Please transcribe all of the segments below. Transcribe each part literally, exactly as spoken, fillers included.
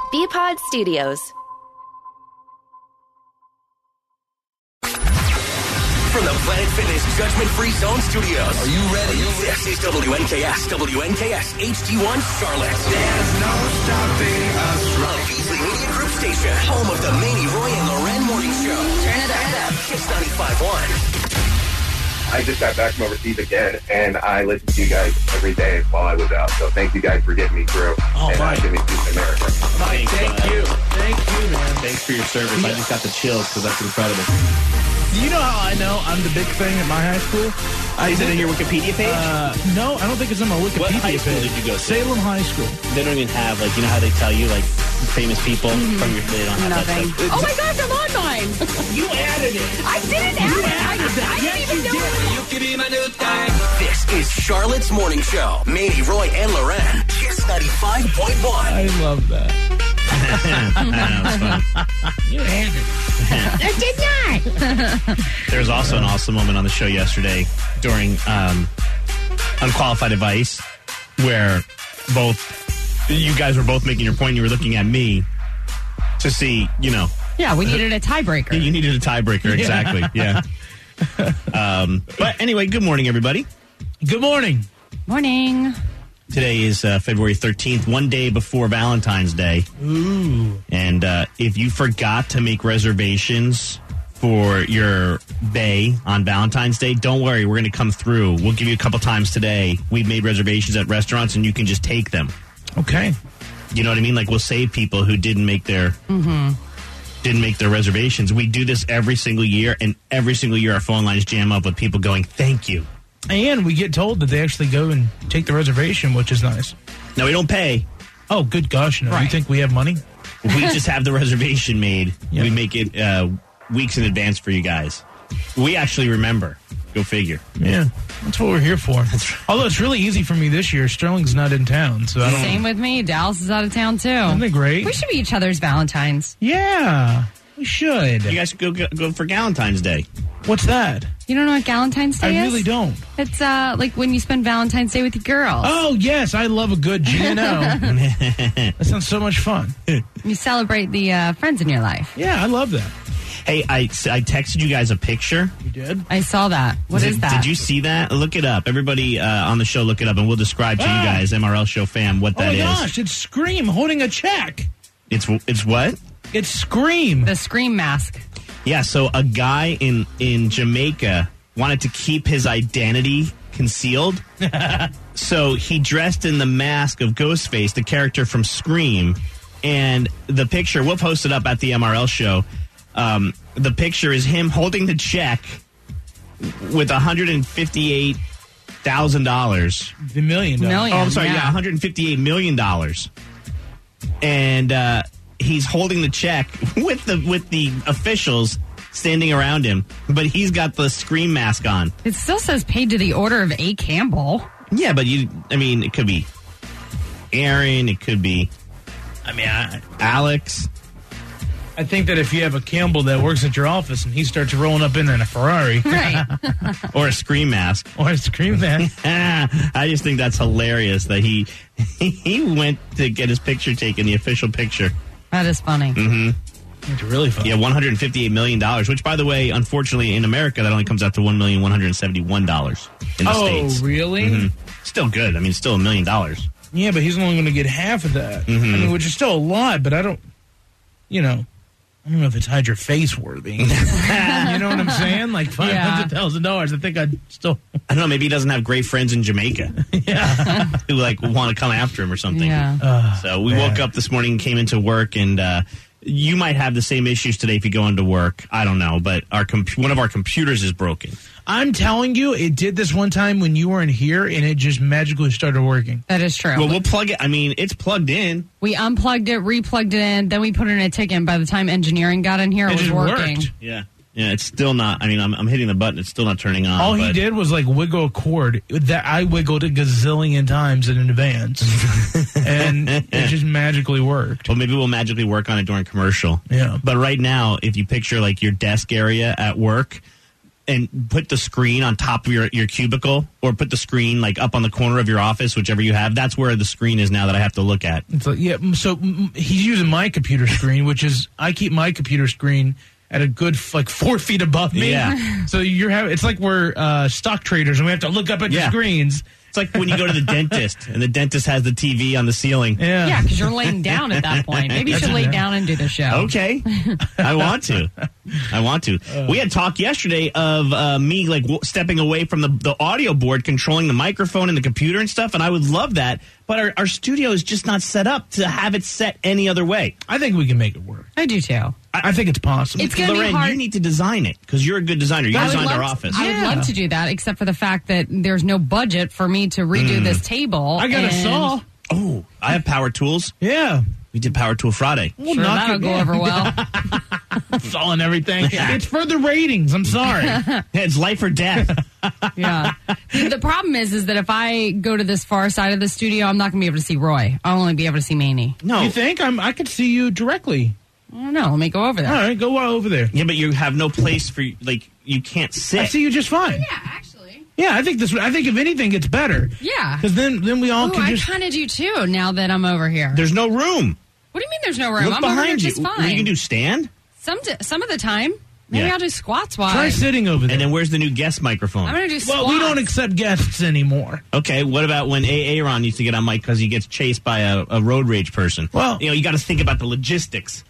B-Pod Studios. From the Planet Fitness Judgment Free Zone Studios. Are you ready? This is W N K S, W N K S H D one Charlotte. There's no stopping us. The Beasley Media Group Station, home of the Manny, Roy, and Loren Morning Show. Turn it up. Kiss ninety-five point one. I just got back from overseas again, and I listened to you guys every day while I was out. So thank you guys for getting me through Oh, and uh, getting me through America. Mike, thank you. Thank you, man. Thanks for your service. I just got the chills because that's incredible. Do you know how I know I'm the big thing at my high school? Is it in your Wikipedia page? Uh, no, I don't think it's on my Wikipedia What high page. school did you go to? Salem High School. They don't even have, like, you know how they tell you, like, famous people Mm-hmm. from your, they don't have Nothing. that stuff. Oh my gosh, I'm on mine. You added it. I didn't add it. I, I didn't even know it. You could be my new thing. This is Charlotte's Morning Show. Manny, Roy, and Loren. Kiss ninety-five point one. I love that. I know, it's fun. You added it. I did not. There was also an awesome moment on the show yesterday during um, Unqualified Advice where both, you guys were both making your point and you were looking at me to see, you know. Yeah, we needed a tiebreaker. You needed a tiebreaker, exactly, yeah. um, but anyway, good morning, everybody. Good morning. Morning. Today is uh, February thirteenth, one day before Valentine's Day. Ooh. And uh, if you forgot to make reservations for your bay on Valentine's Day, don't worry. We're going to come through. We'll give you a couple times today. We've made reservations at restaurants, and you can just take them. Okay. You know what I mean? Like, we'll save people who didn't make their Mm-hmm. didn't make their reservations. We do this every single year, and every single year our phone lines jam up with people going, thank you. And we get told that they actually go and take the reservation, which is nice. No, we don't pay. Oh, good gosh, no. You Right. think we have money? We just have the reservation made. Yeah. We make it uh, weeks in advance for you guys. We actually remember. Go figure. Yeah. That's what we're here for. Although it's really easy for me this year. Sterling's not in town, so I don't Same with me. Dallas is out of town, too. Isn't it great? We should be each other's Valentines. Yeah, we should. You guys go, go go for Valentine's Day. What's that? You don't know what Valentine's Day I is? really don't. It's uh, like when you spend Valentine's Day with your girls. Oh, yes, I love a good G N O. That sounds so much fun. You celebrate the uh, friends in your life. Yeah, I love that. Hey, I, I texted you guys a picture. You did? I saw that. What did, is that? Did you see that? Look it up. Everybody uh, on the show, look it up, and we'll describe to Ah. you guys, M R L Show fam, what Oh, that my is. gosh, it's Scream holding a check. It's it's what? It's Scream. The Scream mask. Yeah, so a guy in, in Jamaica wanted to keep his identity concealed. So he dressed in the mask of Ghostface, the character from Scream. And the picture, we'll post it up at the M R L Show. Um, the picture is him holding the check with one hundred fifty-eight thousand dollars. The million dollars. Million. Oh, I'm sorry, yeah, yeah. one hundred fifty-eight million dollars. And uh, he's holding the check with the with the officials standing around him, but he's got the Scream mask on. It still says paid to the order of A. Campbell. Yeah, but you, I mean, it could be Aaron, it could be I mean, I, Alex. I think that if you have a Campbell that works at your office and he starts rolling up in there in a Ferrari Right. Or a Scream mask. or a Scream man, I just think that's hilarious that he he went to get his picture taken, the official picture. That is funny. Mm-hmm. it's really fun. Yeah, one hundred fifty-eight million dollars, which, by the way, unfortunately, in America, that only comes out to one million one hundred seventy-one dollars in the oh, States. really? Mhm. Still good. I mean, still a million dollars. Yeah, but he's only going to get half of that. Mhm. I mean, which is still a lot, but I don't, you know, I don't know if it's hide your face worthy. You know what I'm saying? Like five hundred thousand dollars. I think I'd still. I don't know. Maybe he doesn't have great friends in Jamaica Yeah. who like want to come after him or something. Yeah. Uh, So we man. woke up this morning, came into work, and uh, you might have the same issues today if you go into work. I don't know, but our comp- one of our computers is broken. I'm telling you, it did this one time when you weren't here, and it just magically started working. That is true. Well, we'll plug it. I mean, it's plugged in. We unplugged it, replugged it in, then we put in a ticket, and by the time engineering got in here, it, It was just working. worked. Yeah. Yeah, it's still not. I mean, I'm, I'm hitting the button. It's still not turning on. All he but- did was like wiggle a cord that I wiggled a gazillion times in advance, and it just magically worked. Well, maybe we'll magically work on it during commercial. Yeah. But right now, if you picture like your desk area at work, and put the screen on top of your, your cubicle, or put the screen like up on the corner of your office, whichever you have. That's where the screen is now that I have to look at. It's like, yeah, so mm, he's using my computer screen, which is, I keep my computer screen at a good like four feet above me. Yeah. So you're having, it's like we're uh, stock traders and we have to look up at Yeah. the screens. It's like when you go to the dentist and the dentist has the T V on the ceiling. Yeah. Yeah, because you're laying down at that point. Maybe you should lay down and do the show. Okay. I want to. I want to. We had talk yesterday of uh, me like w- stepping away from the, the audio board, controlling the microphone and the computer and stuff, and I would love that. But our, our studio is just not set up to have it set any other way. I think we can make it work. I do too. I, I think it's possible. It's gonna be Loren, hard. you need to design it because you're a good designer. You I would designed love our to- office. I would Yeah. love to do that, except for the fact that there's no budget for me to redo this table. I got a and- saw. Oh, I have power tools. Yeah. We did Power Tool Friday. We'll Sure, knock that'll it go down. over well. Saw and everything. It's for the ratings. I'm sorry. Yeah, it's life or death. Yeah. The problem is, is that if I go to this far side of the studio, I'm not going to be able to see Roy. I'll only be able to see Maney. No. You think I'm? I could see you directly. I don't know. Let me go over there. All right, go uh, over there. Yeah, but you have no place for, like, you can't sit. I see you just fine. Yeah, actually. Yeah, I think this. I think if anything, it's better. Yeah. Because then, then we all Ooh, can I just. kind of do too. Now that I'm over here. There's no room. What do you mean? There's no room? Look I'm over here behind you. just What fine. you can do, stand? some t- some of the time. Maybe Yeah. I'll do squats while. Try I- sitting over there. And then where's the new guest microphone? I'm gonna do squats. well, we don't accept guests anymore. Okay, what about when A. Aaron used to get on mic because he gets chased by a, a road rage person? Well- you know, you got to think about the logistics.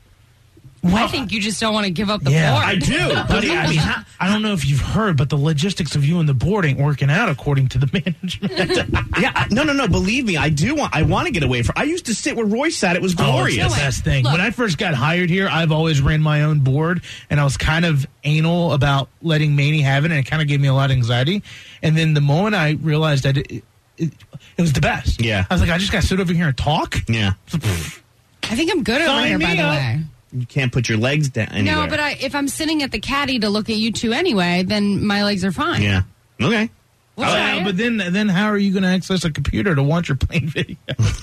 I think you just don't want to give up the Yeah. board. I do. But I mean, how- I don't know if you've heard, but the logistics of you and the board ain't working out according to the management. yeah, I- no, no, no. Believe me, I do want. I want to get away from. I used to sit where Roy sat. It was Oh, it's glorious. the best thing. Look. When I first got hired here, I've always ran my own board, and I was kind of anal about letting Maney have it, and it kind of gave me a lot of anxiety. And then the moment I realized I did, it, it, it was the best. Yeah. I was like, I just got to sit over here and talk. Yeah, I think I'm good over Sign here, by me the up. way. you can't put your legs down anywhere. No, but I, if I'm sitting at the caddy to look at you two anyway, then my legs are fine. yeah, okay. We'll try Uh, it. but then, then how are you going to access a computer to watch your playing video?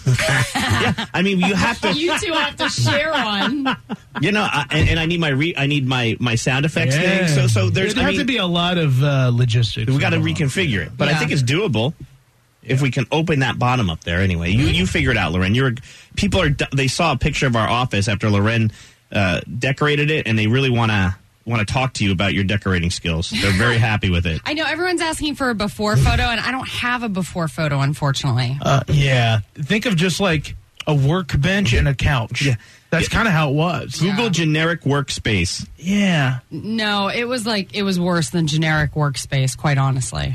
Yeah, I mean, you have to. you two have to share one. You know, I, and, and I need my re, I need my my sound effects thing. So so there's. There I have to mean, be a lot of uh, logistics. we got to involved. reconfigure it, but I Yeah. think it's doable. If we can open that bottom up there, anyway, you you figure it out, Loren. You're people are they saw a picture of our office after Loren uh, decorated it, and they really want to want to talk to you about your decorating skills. They're very happy with it. I know everyone's asking for a before photo, and I don't have a before photo, unfortunately. Uh, yeah. Think of just like a workbench and a couch. Yeah. That's kind of how it was. Google generic workspace. Yeah. No, it was like it was worse than generic workspace, quite honestly.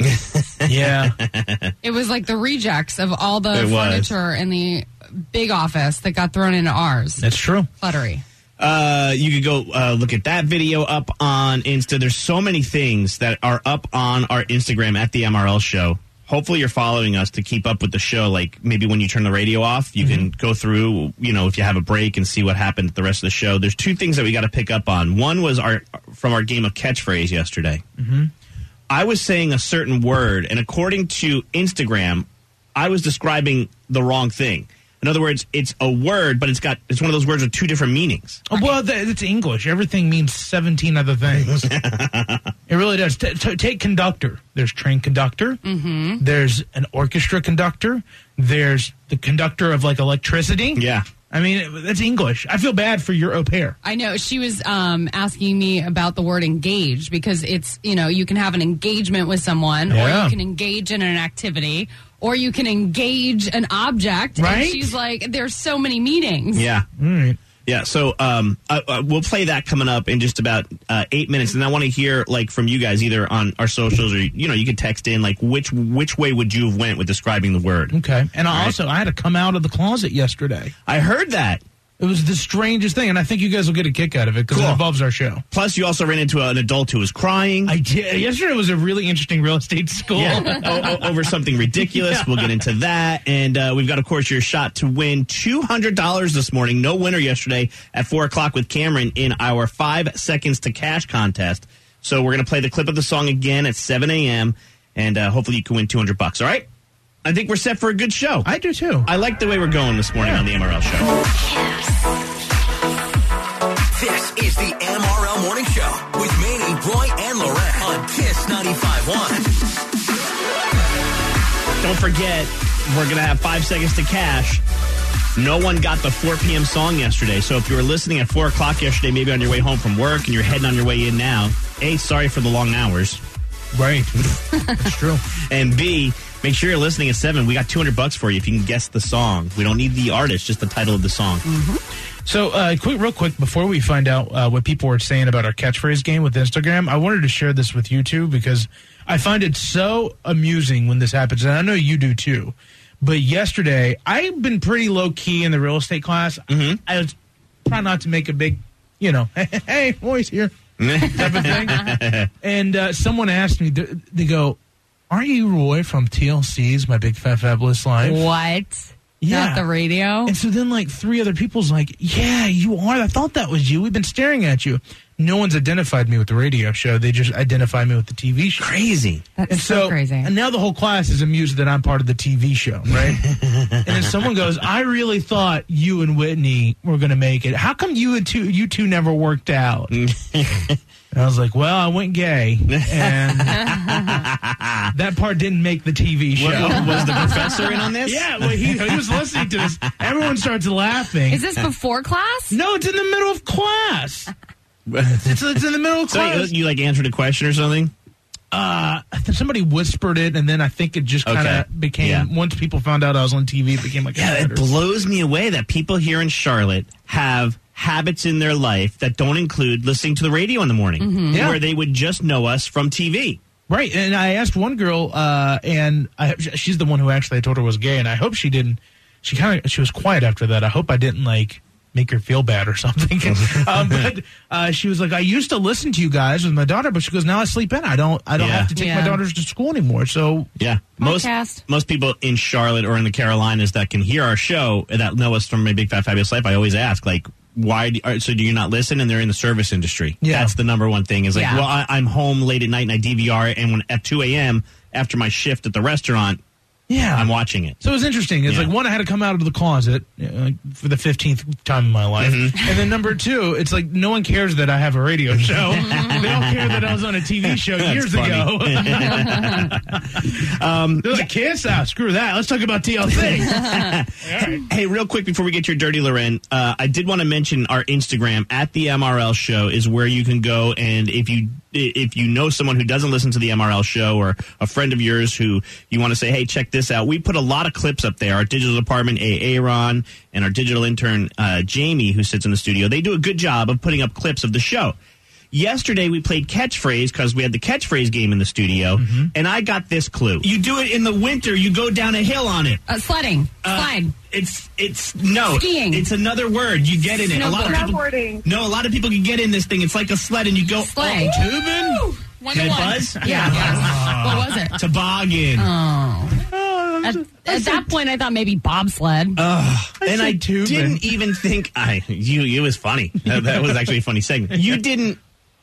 Yeah. It was like the rejects of all the It was. furniture in the big office that got thrown into ours. That's true. Cluttery. Uh, you could go uh, look at that video up on Insta. There's so many things that are up on our Instagram at the M R L Show. Hopefully you're following us to keep up with the show. Like maybe when you turn the radio off, you can go through, you know, if you have a break and see what happened at the rest of the show. There's two things that we got to pick up on. One was our from our game of catchphrase yesterday. Mm-hmm. I was saying a certain word, and according to Instagram, I was describing the wrong thing. In other words, it's a word, but it's got it's one of those words with two different meanings. Oh, well, th- it's English. Everything means seventeen other things. It really does. T- t- take conductor. There's train conductor. Mm-hmm. There's an orchestra conductor. There's the conductor of, like, electricity. Yeah. I mean, it- that's English. I feel bad for your au pair. I know she was um, asking me about the word engage because it's, you know, you can have an engagement with someone or Yeah. you can engage in an activity or you can engage an object. Right? And she's like, there's so many meanings. Yeah. All right. Yeah, so um, uh, uh, we'll play that coming up in just about uh, eight minutes, and I want to hear like from you guys either on our socials or you know you could text in like which which way would you have went with describing the word. Okay. And I All right. also, I had to come out of the closet yesterday. I heard that. It was the strangest thing, and I think you guys will get a kick out of it because Cool. it involves our show. Plus, you also ran into an adult who was crying. I did. Yesterday was a really interesting real estate school. Yeah, o- o- over something ridiculous. We'll get into that. And uh, we've got, of course, your shot to win two hundred dollars this morning. No winner yesterday at four o'clock with Cameron in our five seconds to cash contest. So we're going to play the clip of the song again at seven a.m. And uh, hopefully you can win two hundred bucks. All right? I think we're set for a good show. I do, too. I like the way we're going this morning on the M R L Show. This is the M R L Morning Show with Manny, Roy, and Loren on Kiss ninety-five point one. Don't forget, we're going to have five seconds to cash. No one got the four p.m. song yesterday. So if you were listening at four o'clock yesterday, maybe on your way home from work and you're heading on your way in now, A, sorry for the long hours. Right. That's true. And B, make sure you're listening at seven. We got two hundred bucks for you if you can guess the song. We don't need the artist, just the title of the song. Mm-hmm. So, uh, quick, real quick, before we find out uh, what people were saying about our catchphrase game with Instagram, I wanted to share this with you two because I find it so amusing when this happens, and I know you do too. But yesterday, I've been pretty low-key in the real estate class. Mm-hmm. I was trying not to make a big, you know, hey, hey boys here type of thing. And uh, someone asked me, they go, aren't you Roy from T L C's My Big Fat Fabulous Life? What? Yeah. Not the radio? And so then, like, three other people's like, yeah, you are. I thought that was you. We've been staring at you. No one's identified me with the radio show. They just identify me with the T V show. Crazy. That's And so, so, crazy. and now the whole class is amused that I'm part of the T V show, right? And then someone goes, I really thought you and Whitney were going to make it. How come you and two, you two never worked out? And I was like, well, I went gay, and that part didn't make the T V show. What, was the professor in on this? Yeah, well, he, he was listening to this. Everyone starts laughing. Is this before class? No, it's in the middle of class. It's, it's in the middle of So you, class. you, like, answered a question or something? Uh, I think somebody whispered it, and then I think it just kind of Okay. became, Yeah. once people found out I was on T V, it became like a Yeah, it matter. blows me away that people here in Charlotte have habits in their life that don't include listening to the radio in the morning, Yeah. where they would just know us from T V. Right, and I asked one girl, uh, and I, she's the one who actually I told her was gay, and I hope she didn't, she kind of, she was quiet after that. I hope I didn't, like, make her feel bad or something. um, but uh, she was like, I used to listen to you guys with my daughter, but she goes, now I sleep in. I don't I don't Yeah. have to take Yeah. my daughters to school anymore. So Yeah, most Podcast. most people in Charlotte or in the Carolinas that can hear our show that know us from My Big Fat Fabulous Life, I always ask, like, why? Do, are, so do you not listen? And they're in the service industry. Yeah. That's the number one thing. Is like, Yeah. well, I, I'm home late at night and I D V R, and when at two a.m. after my shift at the restaurant, yeah, I'm watching it. So it was interesting. It's Yeah. like, one, I had to come out of the closet uh, for the fifteenth time in my life. Mm-hmm. And then number two, it's like, no one cares that I have a radio show. They don't care that I was on a T V show That's years funny. ago. um, They're like, Kiss? Ah, screw that. Let's talk about T L C. All right. Hey, real quick before we get to your Dirty Loren, uh, I did want to mention our Instagram at the M R L Show is where you can go, and if you if you know someone who doesn't listen to the M R L Show or a friend of yours who you want to say, hey, check this out, we put a lot of clips up there. Our digital department, Aaron, and our digital intern, uh, Jamie, who sits in the studio, they do a good job of putting up clips of the show. Yesterday, we played catchphrase because we had the catchphrase game in the studio, Mm-hmm. and I got this clue. You do it in the winter, you go down a hill on it. Uh, sledding. Uh, Slide. It's it's no Skiing. It's another word. You get in it. A lot of people. Snowboarding. No, a lot of people can get in this thing. It's like a sled, and you go Sleigh. Oh, tubing. One Did to it one. buzz? Yeah. yes. What was it? Toboggan. Oh. At, at that point, I thought maybe bobsled. and I said tubing. didn't even think. I you. It was funny. That, that was actually a funny segment. You didn't.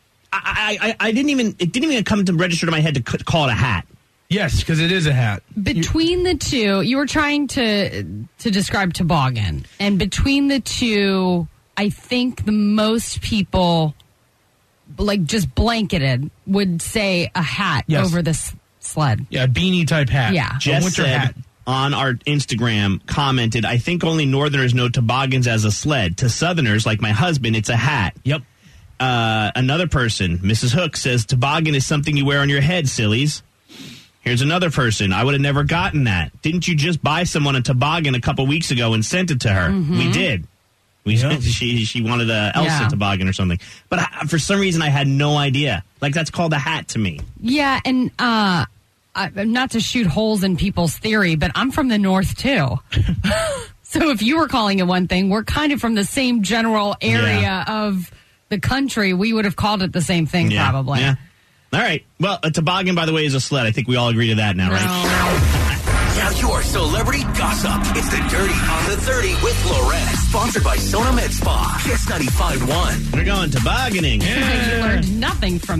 I, I, I didn't even. It didn't even come to register to my head to c- call it a hat. Yes, because it is a hat. Between the two, you were trying to to describe toboggan, and between the two, I think the most people, like just blanketed, would say a hat Yes. over this sled. Yeah, beanie type hat. Yeah. A Jess winter said hat. on our Instagram, commented, I think only Northerners know toboggans as a sled. To Southerners, like my husband, it's a hat. Yep. Uh, another person, Missus Hook, says toboggan is something you wear on your head, sillies. Here's another person. I would have never gotten that. Didn't you just buy someone a toboggan a couple weeks ago and sent it to her? We did. We Yeah. she she wanted a Elsa Yeah. toboggan or something. But I, for some reason, I had no idea. Like, that's called a hat to me. Yeah, and uh, I, not to shoot holes in people's theory, but I'm from the north too. So if you were calling it one thing, we're kind of from the same general area Yeah. of the country. We would have called it the same thing, Yeah. probably. Yeah. All right. Well, a toboggan, by the way, is a sled. I think we all agree to that now, right? Now your celebrity gossip. It's the Dirty on the thirty with Loren. Sponsored by Sona Med Spa. Kiss ninety-five point one. We're going tobogganing. You learned nothing from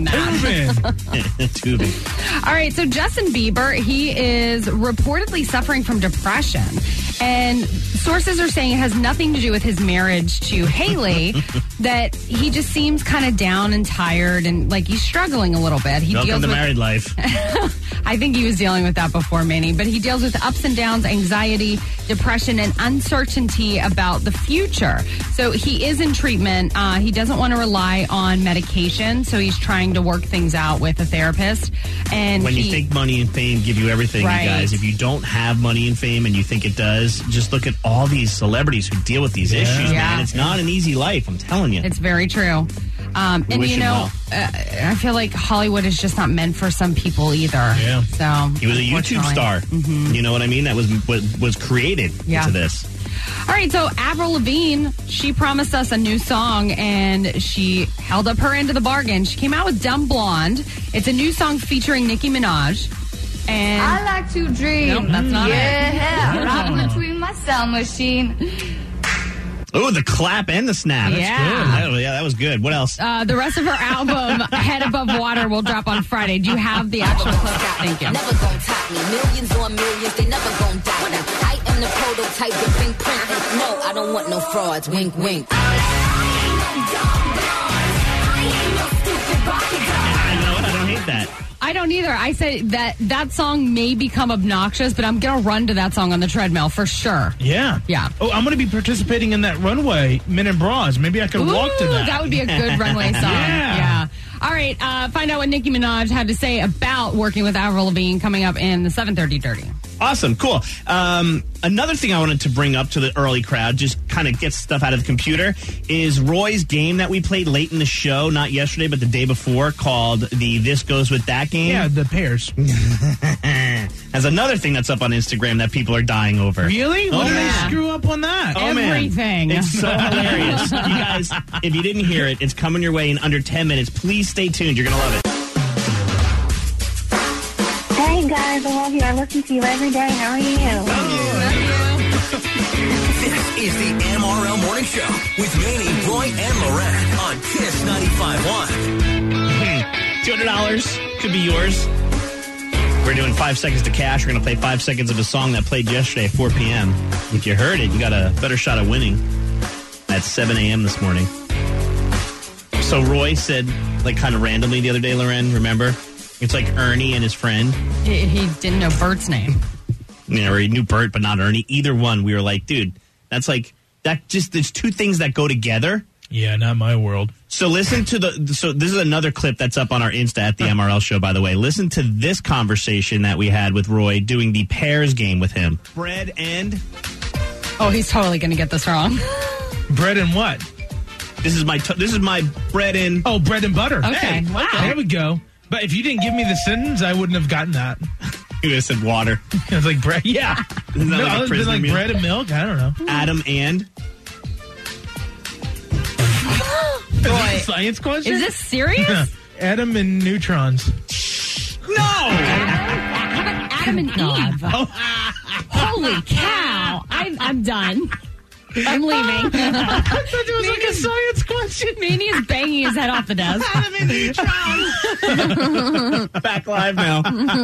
that. Tubing. All right, so Justin Bieber, he is reportedly suffering from depression. And sources are saying it has nothing to do with his marriage to Haley, that he just seems kind of down and tired and like he's struggling a little bit. He Welcome deals to with, married life. I think he was dealing with that before, Manny, but he deals with ups and downs, anxiety, depression, and uncertainty about the future. So he is in treatment. Uh, he doesn't want to rely on medication, so he's trying to work things out with a therapist. And When he, you think money and fame give you everything, Right. you guys, if you don't have money and fame and you think it does, just look at all these celebrities who deal with these issues, Yeah. man. It's not an easy life, I'm telling you. It's very true. Um, We and wish you him know, uh, I feel like Hollywood is just not meant for some people either. Yeah. So He was a YouTube unfortunately. star. You know what I mean? That was was, was created Yeah. into this. All right, so Avril Lavigne, she promised us a new song and she held up her end of the bargain. She came out with Dumb Blonde. It's a new song featuring Nicki Minaj. And I like to dream. Nope, that's not it. yeah, rocking between my sound machine. Oh, the clap and the snap. That's Yeah. good. That- yeah, that was good. What else? uh, the rest of her album, Head Above Water, will drop on Friday. Do you have the actual clip? Thank you. Never gonna top me. Millions on millions, they never gonna doubt me. I am the prototype, the fingerprint. And no, I don't want no frauds. Wink, wink. I know it. I don't hate that. I don't either. I said that that song may become obnoxious, but I'm going to run to that song on the treadmill for sure. Yeah. Yeah. Oh, I'm going to be participating in that runway, Men in Bras. Maybe I could walk to Ooh, that. That would be a good runway song. Yeah. Yeah. All right. Uh, find out what Nicki Minaj had to say about working with Avril Lavigne coming up in the seven thirty Dirty. Awesome, cool. Um, another thing I wanted to bring up to the early crowd, just kind of get stuff out of the computer, is Roy's game that we played late in the show, not yesterday, but the day before, called the This Goes With That game. Yeah, the pairs. Has another thing that's up on Instagram that people are dying over. Really? Oh, What did man. I screw up on that? Oh, man. Everything. It's so hilarious. You guys, if you didn't hear it, it's coming your way in under ten minutes. Please stay tuned. You're going to love it. Hey guys, I love you. I listen to you every day. How are you? This is the M R L Morning Show with Manny, Roy, and Loren on Kiss ninety-five point one. two hundred dollars could be yours. We're doing five seconds to cash. We're going to play five seconds of a song that played yesterday at four p.m. If you heard it, you got a better shot of winning at seven a.m. this morning. So Roy said, like kind of randomly the other day, Loren, remember? It's like Ernie and his friend. He, he didn't know Bert's name. You know, or he knew Bert, but not Ernie. Either one, we were like, dude, that's like, that just, there's two things that go together. Yeah, not my world. So listen to the, so this is another clip that's up on our Insta at the M R L show, by the way. Listen to this conversation that we had with Roy doing the pairs game with him. Bread and? Oh, he's totally going to get this wrong. Bread and what? This is my, t- this is my bread and. Oh, bread and butter. Okay, Hey, wow. There we go. But if you didn't give me the sentence, I wouldn't have gotten that. You guys said water. It was like bread. Yeah. Isn't that No, like a it was prisoner like meal? bread and milk. I don't know. Adam and? Is this a science question? Is this serious? Atom and neutrons. No! How about Adam and Eve? Holy cow. I'm, I'm done. I'm leaving. I thought it was like a science question. Manny is banging his head off the desk. Back live now.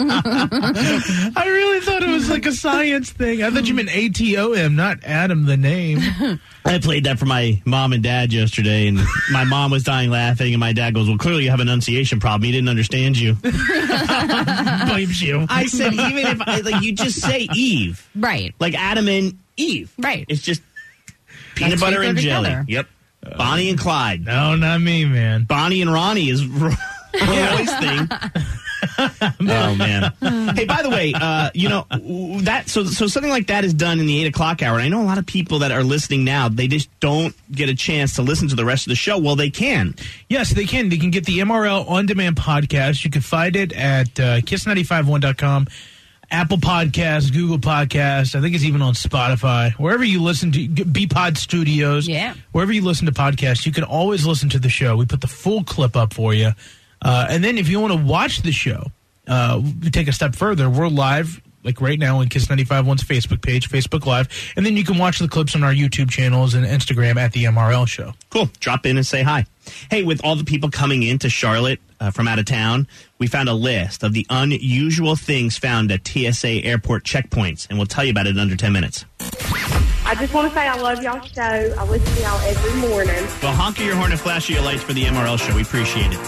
I really thought it was like a science thing. I thought you meant A T O M, not Adam the name. I played that for my mom and dad yesterday, and my mom was dying laughing, and my dad goes, well, clearly you have an enunciation problem. He didn't understand you. Blames you. I said, even if, I, like, you just say Eve. Right. Like Adam and Eve. Right. It's just peanut That's butter sweet and jelly. together. Yep. Bonnie and Clyde. No, not me, man. Bonnie and Ronnie is Roy's thing. Oh man! Hey, by the way, uh, you know that so so something like that is done in the eight o'clock hour. And I know a lot of people that are listening now. They just don't get a chance to listen to the rest of the show. Well, they can. Yes, they can. They can get the M R L On Demand podcast. You can find it at uh, kiss nine five one dot com, Apple Podcasts, Google Podcasts. I think it's even on Spotify. Wherever you listen to B-Pod Studios, Yeah. wherever you listen to podcasts, you can always listen to the show. We put the full clip up for you. Uh, and then if you want to watch the show, uh, we take a step further. We're live like right now on Kiss ninety-five point one's Facebook page, Facebook Live. And then you can watch the clips on our YouTube channels and Instagram at the M R L Show. Cool. Drop in and say hi. Hey, with all the people coming into Charlotte uh, from out of town, we found a list of the unusual things found at T S A airport checkpoints, and we'll tell you about it in under ten minutes. I just want to say I love y'all show. I listen to y'all every morning. Well, honk your horn and flash your lights for the M R L Show. We appreciate it.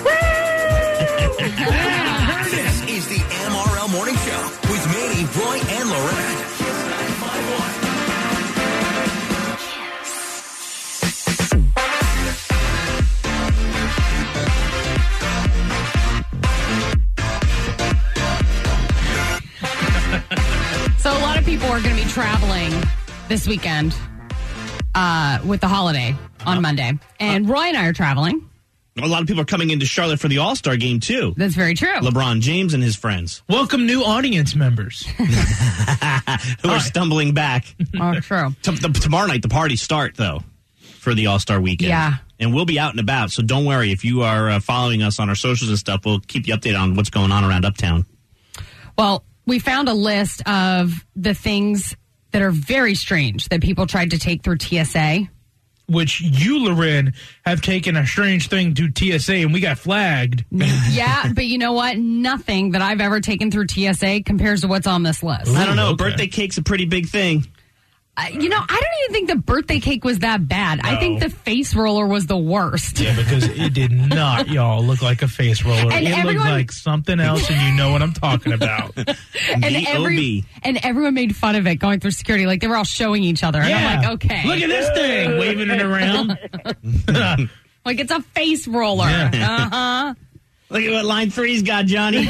This is the M R L Morning Show with Manny, Roy, and Lorette. Kiss ninety-five point one. So a lot of people are going to be traveling this weekend uh, with the holiday on Monday. And Roy and I are traveling. A lot of people are coming into Charlotte for the All-Star game, too. That's very true. LeBron James and his friends. Welcome new audience members. Who are stumbling back. Oh, true. T- the, tomorrow night, the parties start, though, for the All-Star weekend. Yeah. And we'll be out and about, so don't worry. If you are uh, following us on our socials and stuff, we'll keep you updated on what's going on around Uptown. Well, we found a list of the things that are very strange that people tried to take through T S A. Which you, Loren, have taken a strange thing to T S A and we got flagged. Yeah, but you know what? Nothing that I've ever taken through T S A compares to what's on this list. Ooh, I don't know. Okay. Birthday cake's a pretty big thing. Uh, you know, I don't even think the birthday cake was that bad. No. I think the face roller was the worst. Yeah, because it did not, y'all, look like a face roller. And it everyone- looked like something else, and you know what I'm talking about. and, B O every, B. and everyone made fun of it going through security. Like, they were all showing each other. And I'm like, okay. Look at this thing, waving it around. Like, it's a face roller. Yeah. Uh-huh. Look at what line three's got, Johnny.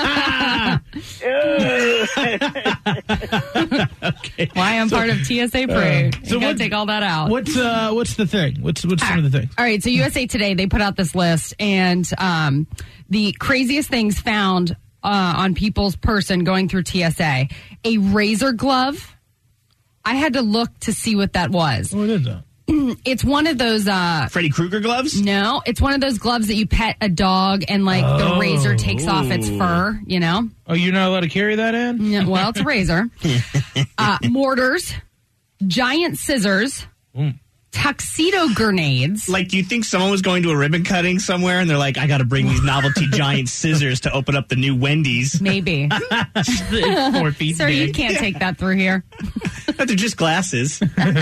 Okay. Why I'm part of T S A parade. Uh, you so gotta what- take all that out. What's uh, what's the thing? What's what's some of the things? All right, so U S A Today, they put out this list, and um, the craziest things found uh, on people's person going through T S A. A razor glove. I had to look to see what that was. What is that? It's one of those... Uh, Freddy Krueger gloves? no, it's one of those gloves that you pet a dog and, like, the Oh. razor takes off its fur, you know? Oh, you're not allowed to carry that in? Yeah, well, it's a razor. uh, mortars, giant scissors, Mm. tuxedo grenades. Like, do you think someone was going to a ribbon cutting somewhere and they're like, I got to bring these novelty giant scissors to open up the new Wendy's? Maybe. It's four feet Sir, you big. can't take that through here. They're just glasses.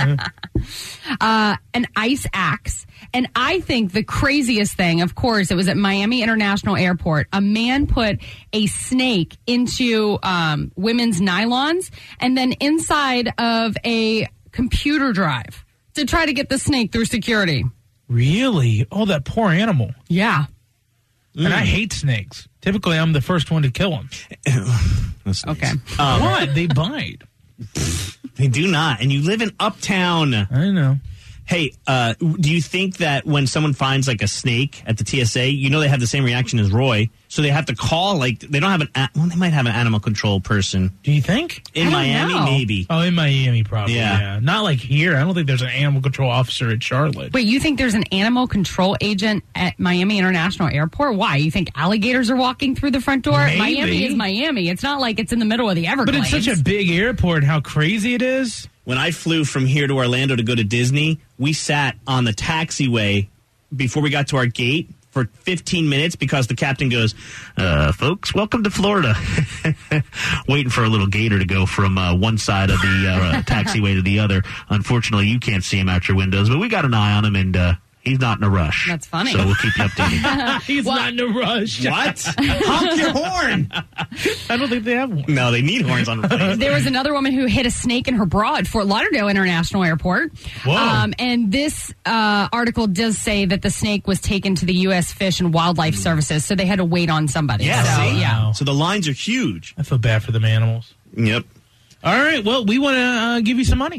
Uh, an ice axe. And I think the craziest thing, of course, it was at Miami International Airport. A man put a snake into um, women's nylons and then inside of a computer drive to try to get the snake through security. Really? Oh, that poor animal. Yeah. And I hate snakes. Typically, I'm the first one to kill them. Okay. Um, What? They bite. They do not. And you live in Uptown. I know. Hey, uh, do you think that when someone finds like a snake at the T S A, you know they have the same reaction as Roy, so they have to call, like, they don't have an, a- well, they might have an animal control person. Do you think? I In don't Miami, know. maybe. Oh, in Miami, probably. Yeah. Yeah. Not like here. I don't think there's an animal control officer at Charlotte. Wait, you think there's an animal control agent at Miami International Airport? Why? You think alligators are walking through the front door? Maybe. Miami is Miami. It's not like it's in the middle of the But Everglades. it's such a big airport. How crazy it is. When I flew from here to Orlando to go to Disney, we sat on the taxiway before we got to our gate for fifteen minutes because the captain goes, uh, folks, welcome to Florida. Waiting for a little gator to go from uh, one side of the uh, taxiway to the other. Unfortunately, you can't see him out your windows, but we got an eye on him, and uh, he's not in a rush. That's funny. So we'll keep you updated. He's not in a rush. What? Honk your horn. I don't think they have one. No, they need horns on the plane. There was another woman who hit a snake in her bra at Fort Lauderdale International Airport. Whoa. Um, and this uh, article does say that the snake was taken to the U S Fish and Wildlife Services, so they had to wait on somebody. Yeah, so, see? yeah. So the lines are huge. I feel bad for them animals. Yep. All right. Well, we want to uh, give you some money.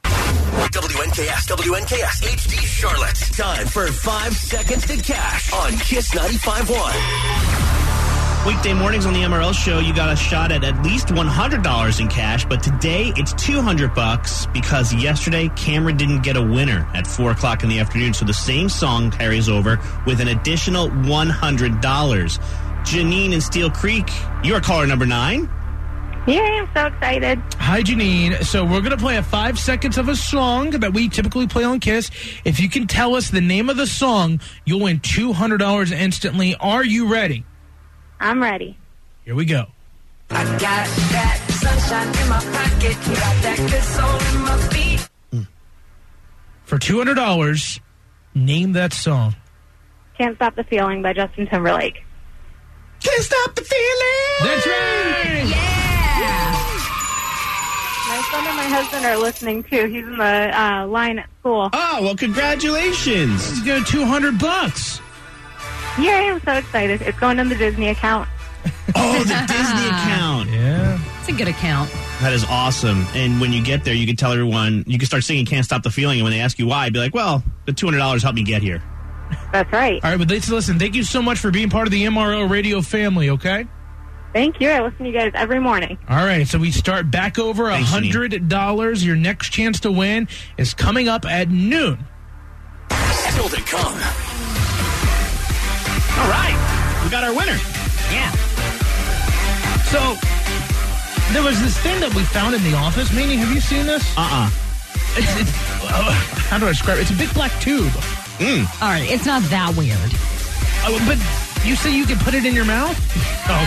W N K S, W N K S, H D Charlotte. Time for five seconds to cash on Kiss ninety-five point one. Weekday mornings on the M R L show, you got a shot at at least one hundred dollars in cash, but today it's two hundred bucks because yesterday Cameron didn't get a winner at four o'clock in the afternoon, so the same song carries over with an additional one hundred dollars. Janine in Steel Creek, you are caller number nine. Yeah, I'm so excited. Hi, Janine. So we're going to play a five seconds of a song that we typically play on Kiss. If you can tell us the name of the song, you'll win two hundred dollars instantly. Are you ready? I'm ready. Here we go. I got that sunshine in my pocket, got that good soul in my feet. For two hundred dollars, name that song. Can't Stop the Feeling by Justin Timberlake. Can't stop the feeling. That's right. My son and my husband are listening, too. He's in the uh, line at school. Oh, well, congratulations. He's got two hundred bucks. Yeah, I'm so excited. It's going in the Disney account. Oh, the Disney account. Yeah. It's a good account. That is awesome. And when you get there, you can tell everyone, you can start singing Can't Stop the Feeling. And when they ask you why, be like, well, the two hundred dollars helped me get here. That's right. All right, but listen, thank you so much for being part of the M R O radio family, okay? Thank you. I listen to you guys every morning. All right, so we start back over one Thanks, hundred dollars. Your next chance to win is coming up at noon. Still to come. All right. We got our winner. Yeah. So, there was this thing that we found in the office. Manny, have you seen this? Uh-uh. It's, it's, uh, how do I describe it? It's a big black tube. Mm. All right. It's not that weird. Oh, but you say you can put it in your mouth? Oh,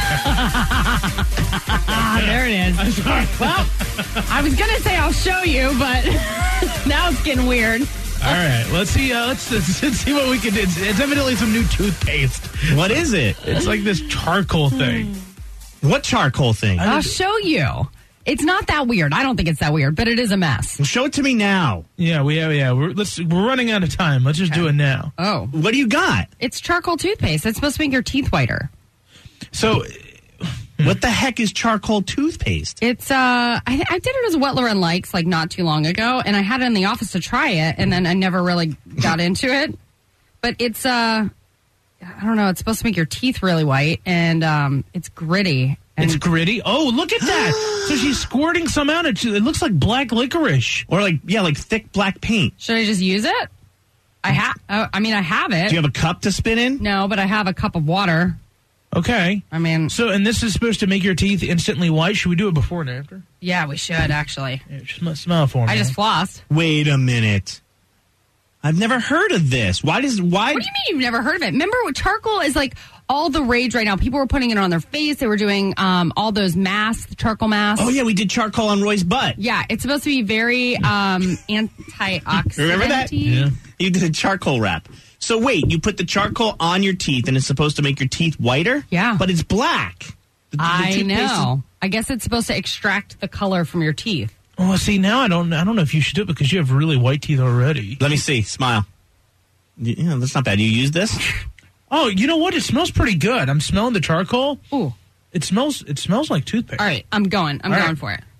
okay. Ah, there it is. I'm sorry. Well, I was going to say I'll show you, but now it's getting weird. All right, let's see. Uh, let's, let's, let's see what we can do. It's, it's evidently some new toothpaste. What is it? It's like this charcoal thing. What charcoal thing? I'll show you. It's not that weird. I don't think it's that weird, but it is a mess. Well, show it to me now. Yeah, we yeah, yeah. We're let's we're running out of time. Let's just do it now. Oh, What do you got? it's charcoal toothpaste. It's supposed to make your teeth whiter. So, What the heck is charcoal toothpaste? It's uh, I, I did it as what Lauren likes like not too long ago, and I had it in the office to try it, and then I never really got into it. But it's uh, I don't know. It's supposed to make your teeth really white, and um, it's gritty. And it's gritty. Oh, look at that! So she's squirting some out. It, it looks like black licorice. Or like, yeah, like thick black paint. should I just use it? I have. Uh, I mean, I have it. Do you have a cup to spit in? No, but I have a cup of water. Okay. I mean, So, and this is supposed to make your teeth instantly white. Should we do it before and after? yeah, we should actually. Yeah, just smell for me. I just flossed. Wait a minute. I've never heard of this. Why does why? What do you mean you've never heard of it? Remember, charcoal is like all the rage right now. People were putting it on their face. They were doing um, all those masks, charcoal masks. Oh yeah, we did charcoal on Roy's butt. Yeah, it's supposed to be very um, antioxidant. Remember that? Yeah. You did a charcoal wrap. So wait, you put the charcoal on your teeth, and it's supposed to make your teeth whiter. Yeah. but it's black. The- the I toothpaste is- know. I guess it's supposed to extract the color from your teeth. Oh, see, now I don't. I don't know if you should do it because you have really white teeth already. Let me see. Smile. Y- Yeah, that's not bad. You use this? Oh, you know what? It smells pretty good. I'm smelling the charcoal. Ooh. It smells. It smells like toothpaste. All right, I'm going. I'm All going right. for it.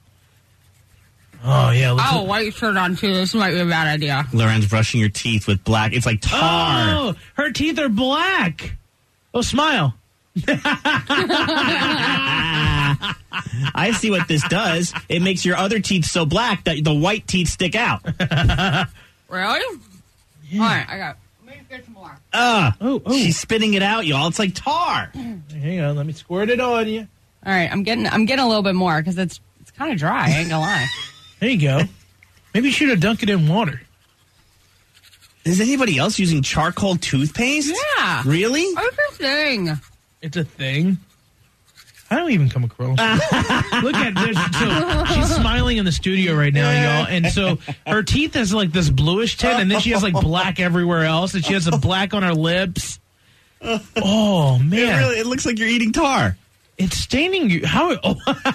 Oh yeah. Let's Oh, white shirt on too. This might be a bad idea. Loren's brushing your teeth with black. It's like tar. Oh, her teeth are black. Oh, smile. I see what this does. It makes your other teeth so black that the white teeth stick out. Really? Yeah. All right, I got. Let me get some more. Ah, Oh, oh. she's spitting it out, y'all. It's like tar. Hang on. Let me squirt it on you. All right, I'm getting. I'm getting a little bit more because it's it's kind of dry. I ain't gonna lie. There you go. Maybe you should have dunked it in water. Is anybody else using charcoal toothpaste? Yeah. Really? What's this thing? It's a thing. I don't even come across. Look at this. So she's smiling in the studio right now, y'all. And so her teeth has like this bluish tint, and then she has like black everywhere else, and she has a black on her lips. Oh It, man, really, it looks like you're eating tar. it's staining you. How? Oh,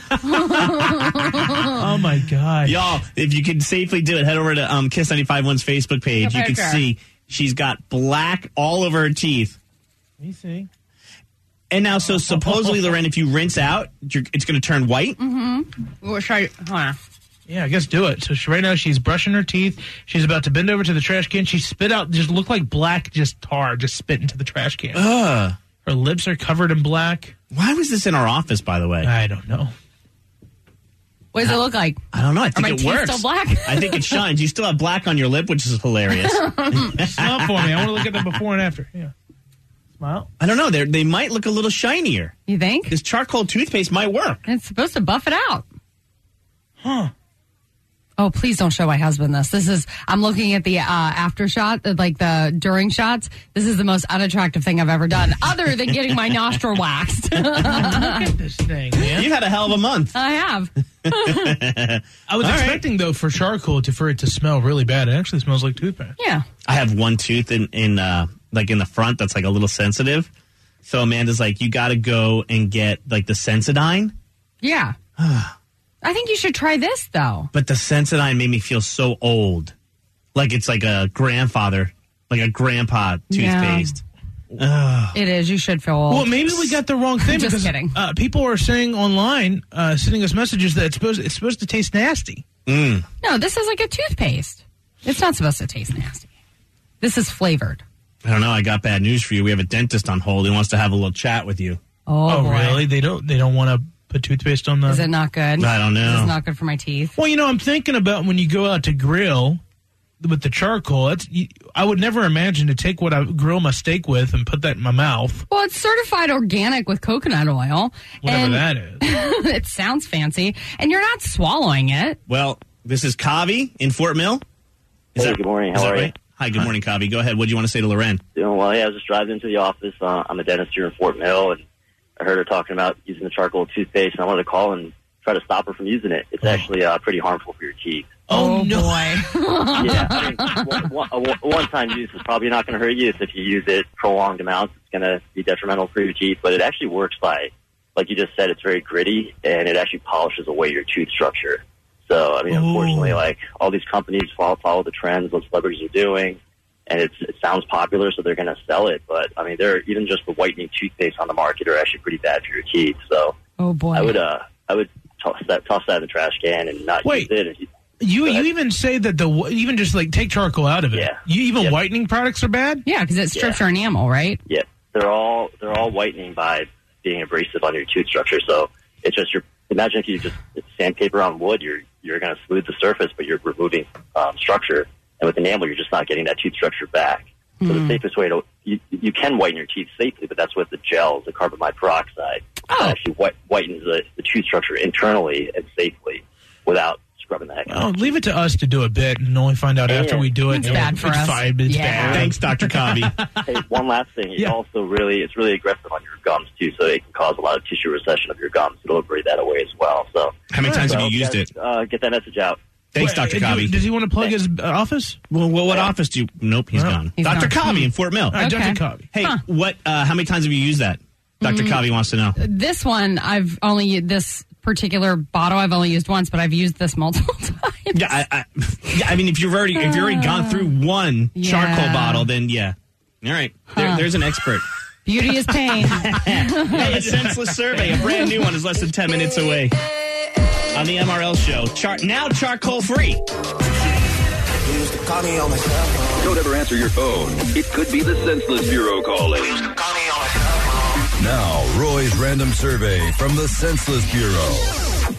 oh my god, Y'all, if you can safely do it, head over to um, Kiss ninety-five one's Facebook page. You can picture. see she's got black all over her teeth. Let me see. And now, so supposedly, Loren, if you rinse out, you're, it's going to turn white. We'll try. Hold on. Yeah, I guess do it. So she, right now she's brushing her teeth. She's about to bend over to the trash can. She spit out, just look like black, just tar, just spit into the trash can. Ugh. Her lips are covered in black. Why was this in our office, by the way? I don't know. What does it look like? I don't know. I think my it teeth works. still black? I think it shines. You still have black on your lip, which is hilarious. Smell for me. I want to look at the before and after. Yeah. Smile. I don't know. They they might look a little shinier. You think? This charcoal toothpaste might work. It's supposed to buff it out. Huh. Oh, please don't show my husband this. This is, I'm looking at the uh, after shot, like the during shots. This is the most unattractive thing I've ever done, other than getting my nostril waxed. Look at this thing, man. You had a hell of a month. I have. I was All expecting, right. though, for charcoal to for it to smell really bad. It actually smells like toothpaste. Yeah. I have one tooth in, in uh, like in the front that's like a little sensitive. So Amanda's like, you got to go and get like the Sensodyne. Yeah. I think you should try this, though. But the Sensodyne made me feel so old. Like it's like a grandfather, like a grandpa toothpaste. Yeah. It is. You should feel old. Well, maybe we got the wrong thing. Just because, kidding. Uh, people are saying online, uh, sending us messages that it's supposed, it's supposed to taste nasty. Mm. No, this is like a toothpaste. It's not supposed to taste nasty. This is flavored. I don't know. I got bad news for you. We have a dentist on hold. He wants to have a little chat with you. Oh, Oh, boy. really? They don't. They don't want to put toothpaste on the. Is it not good? I don't know. Is it not good for my teeth? Well, you know, I'm thinking about when you go out to grill with the charcoal. It's, you, I would never imagine to take what I grill my steak with and put that in my mouth. Well, it's certified organic with coconut oil. Whatever and that is. It sounds fancy. And you're not swallowing it. Well, this is Kavi in Fort Mill. Is Hey, that, good morning. is How that are you? right? Hi, good morning, Kavi. Go ahead. What do you want to say to Loren? Doing well. Yeah, I was just driving into the office. Uh, I'm a dentist here in Fort Mill, and I heard her talking about using the charcoal toothpaste, and I wanted to call and try to stop her from using it. It's Oh. actually uh, pretty harmful for your teeth. Oh, no. boy. Yeah, I mean, one, one, a one- one-time use is probably not going to hurt you. If you use it prolonged amounts, it's going to be detrimental for your teeth. But it actually works by, like you just said, it's very gritty, and it actually polishes away your tooth structure. So, I mean, Ooh. unfortunately, like, all these companies follow, follow the trends, what celebrities are doing, and it's, it sounds popular, so they're going to sell it. But, I mean, they're even just the whitening toothpaste on the market are actually pretty bad for your teeth. So, Oh, boy. I would, uh, I would toss that, toss that in the trash can and not Wait. use it. If you, You Go you ahead. even say that the even just like take charcoal out of it. Yeah. You even Yep. whitening products are bad. Yeah, because it strips Yeah. your enamel, right? Yeah, they're all they're all whitening by being abrasive on your tooth structure. So it's just your imagine if you just sandpaper on wood, you're you're going to smooth the surface, but you're removing um, structure. And with enamel, you're just not getting that tooth structure back. So the safest way to you, you can whiten your teeth safely, but that's with the gels, the carbamide peroxide, Oh. that actually white, whitens the, the tooth structure internally and safely without scrubbing the heck out. Oh, leave it to us to do a bit and only find out Yeah. after we do it. It's you know, bad for it's us. fine, it's Yeah. bad. Thanks, Doctor Kavi. Hey, one last thing. It's Yeah. also really, it's really aggressive on your gums, too, so it can cause a lot of tissue recession of your gums. It'll abrade that away as well. So, How many times so have you used guys, it? Uh, get that message out. Thanks, Wait, Doctor do- Kavi. Does he want to plug his uh, office? Well, well, what office do you... Nope, he's Oh. gone. He's Doctor gone. Kavi in Fort Mill. All right, Okay. Doctor Kavi. Hey, Huh. what? Uh, how many times have you used that? Doctor Kavi wants to know. This one, I've only, this particular bottle, I've only used once, but I've used this multiple times. Yeah, I, I, yeah, I mean, if you've already if you've already gone through one Yeah. charcoal bottle, then yeah. All right, there, Huh. there's an expert. Beauty is pain. Hey, a senseless survey, a brand new one is less than ten minutes away. On the M R L show, char- now charcoal free. Don't ever answer your phone. It could be the Senseless Bureau calling. Now, Roy's random survey from the Senseless Bureau.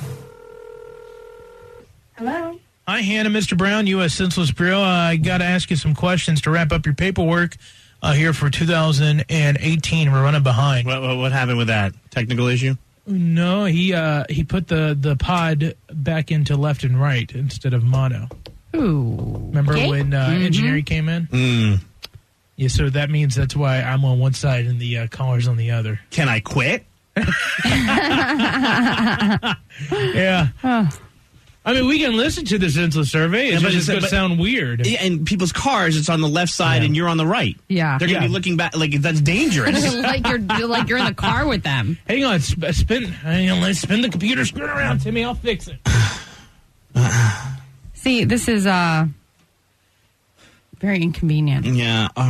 Hello? Hi, Hannah, Mister Brown, U S Senseless Bureau. Uh, I got to ask you some questions to wrap up your paperwork uh, here for two thousand eighteen. We're running behind. What, what, what happened with that technical issue? No, he uh, he put the, the pod back into left and right instead of mono. Ooh. Remember Okay. when uh, Mhm. engineering came in? Mm. Yeah, so that means that's why I'm on one side and the uh, caller's on the other. Can I quit? Yeah. I mean, we can listen to the senseless survey. It's Yeah, but just it's- going to but- sound weird. Yeah, and people's cars, it's on the left side, Yeah. and you're on the right. Yeah. They're gonna Yeah. be looking back like that's dangerous. like you're like you're in the car with them. Hang on, sp- spin. Hang on, let's spin the computer screen around, Timmy. I'll fix it. See, this is uh very inconvenient. yeah. Uh,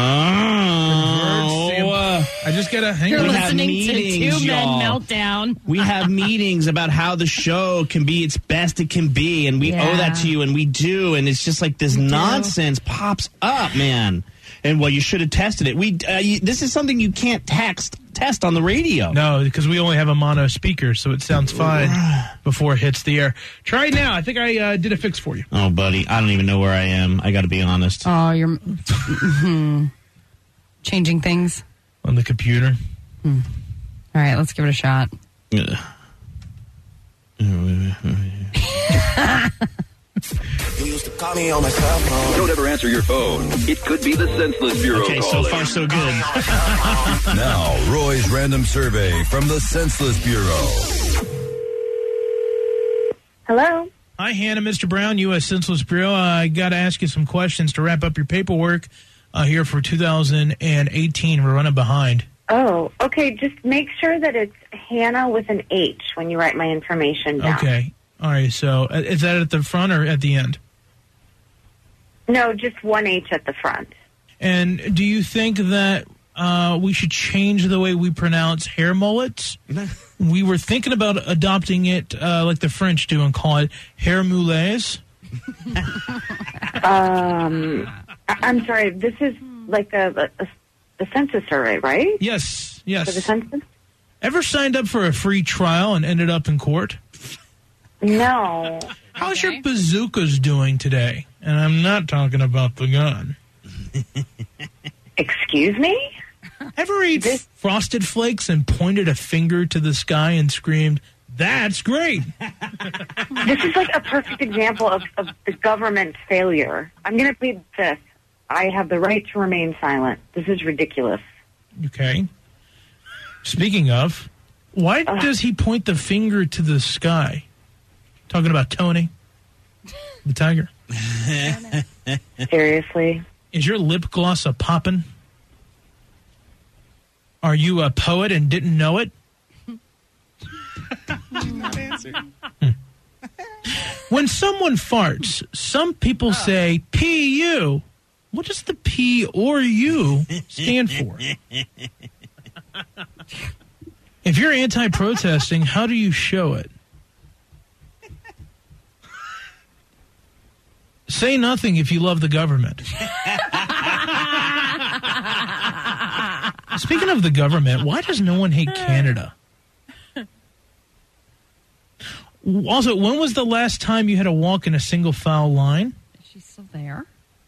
I just gotta hang You're on. We have listening to meetings, two men y'all. meltdown. we have meetings about how the show can be its best it can be, and we Yeah. owe that to you, and we do, and it's just like this We do. nonsense pops up, man. And well, you should have tested it. We uh, you, this is something you can't text test on the radio. No, because we only have a mono speaker, so it sounds fine before it hits the air. Try it now. I think I uh, did a fix for you. Oh, buddy, I don't even know where I am. I got to be honest. Oh, you're mhm. changing things. on the computer. Hmm. All right, let's give it a shot. You used to call me on my cell phone. Don't ever answer your phone. It could be the Senseless Bureau. Okay, so calling. far so good. Now, Roy's random survey from the Senseless Bureau. Hello? Hi, Hannah, Mister Brown, U S Senseless Bureau. Uh, I got to ask you some questions to wrap up your paperwork uh, here for two thousand eighteen. We're running behind. Oh, okay. Just make sure that it's Hannah with an H when you write my information down. Okay. All right. So uh, is that at the front or at the end? No, just one H at the front. And do you think that uh, we should change the way we pronounce hair mullets? We were thinking about adopting it uh, like the French do and call it hair moulets. um, I- I'm sorry. This is like a, a, a census survey, right? Yes, yes. For the census? Ever signed up for a free trial and ended up in court? No. How's your bazookas doing today? And I'm not talking about the gun. Excuse me? Ever eat this? Frosted Flakes and pointed a finger to the sky and screamed, "That's great"? This is like a perfect example of, of the government's failure. I'm going to plead the fifth. I have the right to remain silent. This is ridiculous. Okay. Speaking of, why Uh. does he point the finger to the sky? Talking about Tony, the tiger. Seriously? Is your lip gloss a poppin'? Are you a poet and didn't know it? Hmm. When someone farts, some people say P U. What does the P or U stand for? If you're anti-protesting, how do you show it? Say nothing if you love the government. Speaking of the government, why does no one hate Canada? Also, when was the last time you had to walk in a single file line? Is she still there?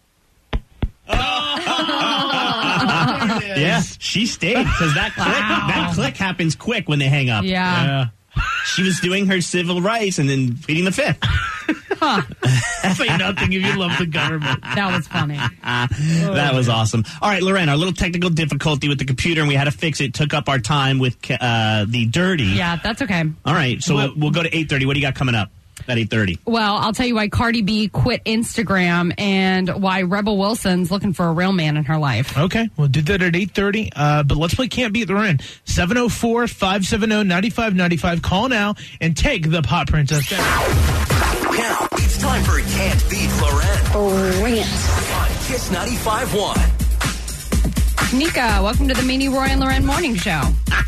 Yeah, she stayed because that click, that click happens quick when they hang up. Yeah. Yeah. She was doing her civil rights and then pleading the fifth. Huh. Say nothing if you love the government. That was funny. Uh, that was awesome. All right, Loren, our little technical difficulty with the computer, and we had to fix it. Took up our time with uh, the dirty. Yeah, that's okay. All right, so we'll, we'll go to eight thirty. What do you got coming up at eight thirty? Well, I'll tell you why Cardi B quit Instagram and why Rebel Wilson's looking for a real man in her life. Okay, we'll do that at eight thirty. Uh, but let's play Can't Beat Loren. seven oh four, five seven oh, nine five nine five. Call now and take the Pop Princess down. Now, it's time for Can't Beat Loren. Oh, rant. On Kiss ninety-five point one. Nika, welcome to the Mini Roy and Loren Morning Show.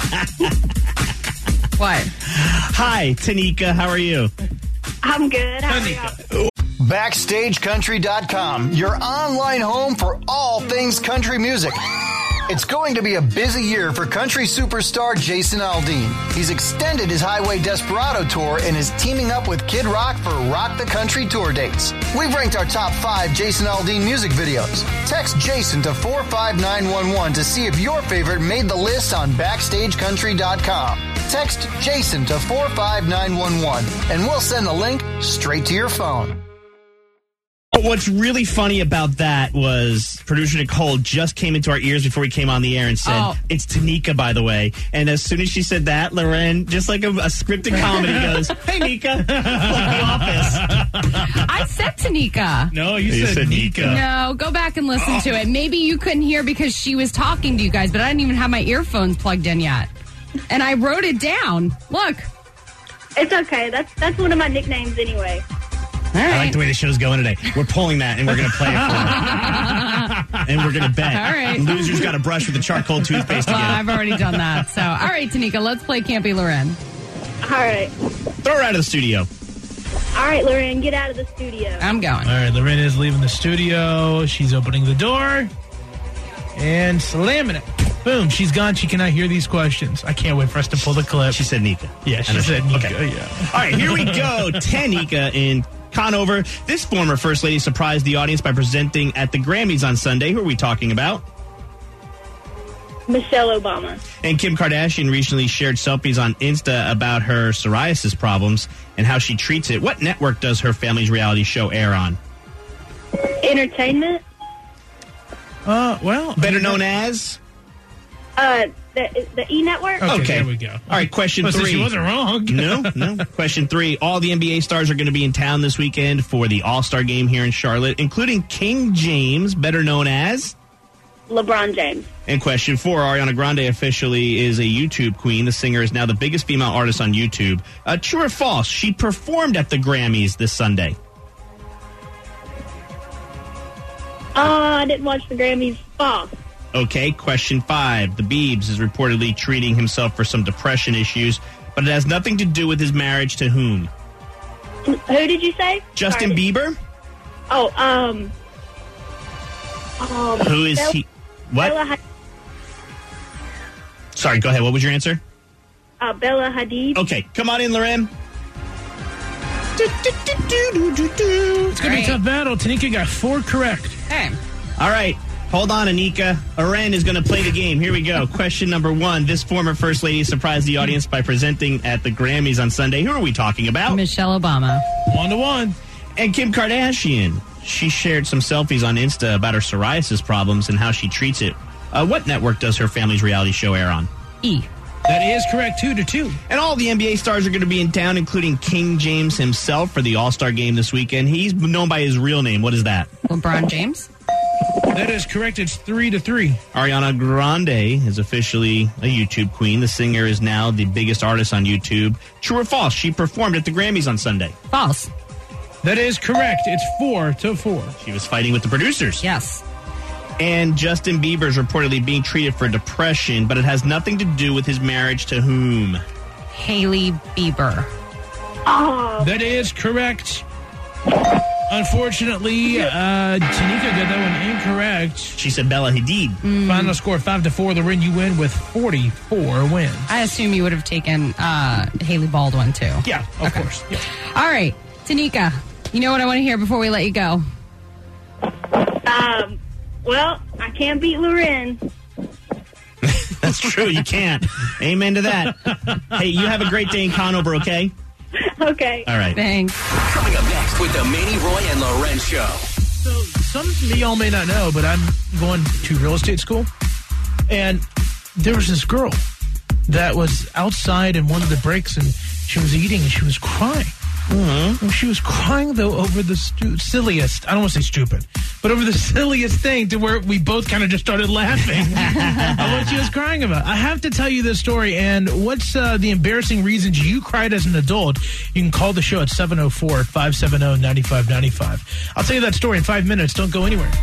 What? Hi, Tanika. How are you? I'm good. How are you? Backstage Country dot com, your online home for all things country music. It's going to be a busy year for country superstar Jason Aldean. He's extended his Highway Desperado tour and is teaming up with Kid Rock for Rock the Country tour dates. We've ranked our top five Jason Aldean music videos. Text Jason to four five nine one one to see if your favorite made the list on Backstage Country dot com. Text Jason to four five nine one one and we'll send the link straight to your phone. What's really funny about that was producer Nicole just came into our ears before we came on the air and said, Oh. "It's Tanika, by the way." And as soon as she said that, Loren, just like a, a scripted comedy, goes, "Hey, Nika," like The Office. I said Tanika. No, you, You said, said Nika. Nika. No, go back and listen to it. Maybe you couldn't hear because she was talking to you guys, but I didn't even have my earphones plugged in yet. And I wrote it down. Look. It's okay. That's that's one of my nicknames anyway. All right. I like the way the show's going today. We're pulling that, and we're going to play it for her. And we're going to bet. All right. Loser's got to brush with the charcoal toothpaste Well, again. I've already done that. So, all right, Tanika, let's play Can't Be Loren. All right. Throw her out of the studio. All right, Lorraine, get out of the studio. I'm going. All right, Loren is leaving the studio. She's opening the door and slamming it. Boom, she's gone. She cannot hear these questions. I can't wait for us to pull the clip. She said Nika. Yeah, she I know. said Nika. Okay. Yeah. All right, here we go. Tanika in Conover. This former First Lady surprised the audience by presenting at the Grammys on Sunday. Who are we talking about? Michelle Obama. And Kim Kardashian recently shared selfies on Insta about her psoriasis problems and how she treats it. What network does her family's reality show air on? Entertainment. Uh, well, better known as Uh, the the E Network. Okay, Okay. there we go. All right, question Well, so three. she wasn't wrong. no, no. Question three. All the N B A stars are going to be in town this weekend for the All-Star game here in Charlotte, including King James, better known as... LeBron James. And question four. Ariana Grande officially is a YouTube queen. The singer is now the biggest female artist on YouTube. Uh, true or false? She performed at the Grammys this Sunday. Uh, I didn't watch the Grammys. False. Okay, question five. The Biebs is reportedly treating himself for some depression issues, but it has nothing to do with his marriage to whom? Who did you say? Justin Sorry. Bieber? Oh, um... um Who is Bella, he? What? Bella, Had- Sorry, go ahead. What was your answer? uh, Bella Hadid. Okay, come on in, Loren. It's going to be a tough battle. Tanika got four correct. Hey. All right. Hold on, Anika. Aren is going to play the game. Here we go. Question number one. This former First Lady surprised the audience by presenting at the Grammys on Sunday. Who are we talking about? Michelle Obama. One to one. And Kim Kardashian. She shared some selfies on Insta about her psoriasis problems and how she treats it. Uh, what network does her family's reality show air on? E. That is correct, two to two. And all the N B A stars are going to be in town, including King James himself for the All-Star game this weekend. He's known by his real name. What is that? LeBron James. That is correct. It's three to three. Ariana Grande is officially a YouTube queen. The singer is now the biggest artist on YouTube. True or false? She performed at the Grammys on Sunday. False. That is correct. It's four to four. She was fighting with the producers. Yes. And Justin Bieber is reportedly being treated for depression, but it has nothing to do with his marriage to whom? Haley Bieber. Oh. That is correct. Unfortunately, uh, Tanika got that one incorrect. She said Bella Hadid. Mm. Final score five to four. The win you win with forty-four wins. I assume you would have taken uh, Haley Baldwin, too. Yeah, of Okay. course. Yeah. All right. Tanika, you know what I want to hear before we let you go? Um, well, I can't beat Loren. That's true. You can't. Amen to that. Hey, you have a great day in Conover, okay? Okay. All right. Thanks. Coming up next with the Manny, Roy, and Loren Show. So some of y'all may not know, but I'm going to real estate school, and there was this girl that was outside in one of the breaks, and she was eating, and she was crying. Mm-hmm. And she was crying, though, over the stu- silliest, I don't want to say stupid, but over the silliest thing to where we both kind of just started laughing at what she was crying about. I have to tell you this story, and what's uh, the embarrassing reasons you cried as an adult? You can call the show at seven oh four, five seven oh, nine five nine five. I'll tell you that story in five minutes. Don't go anywhere.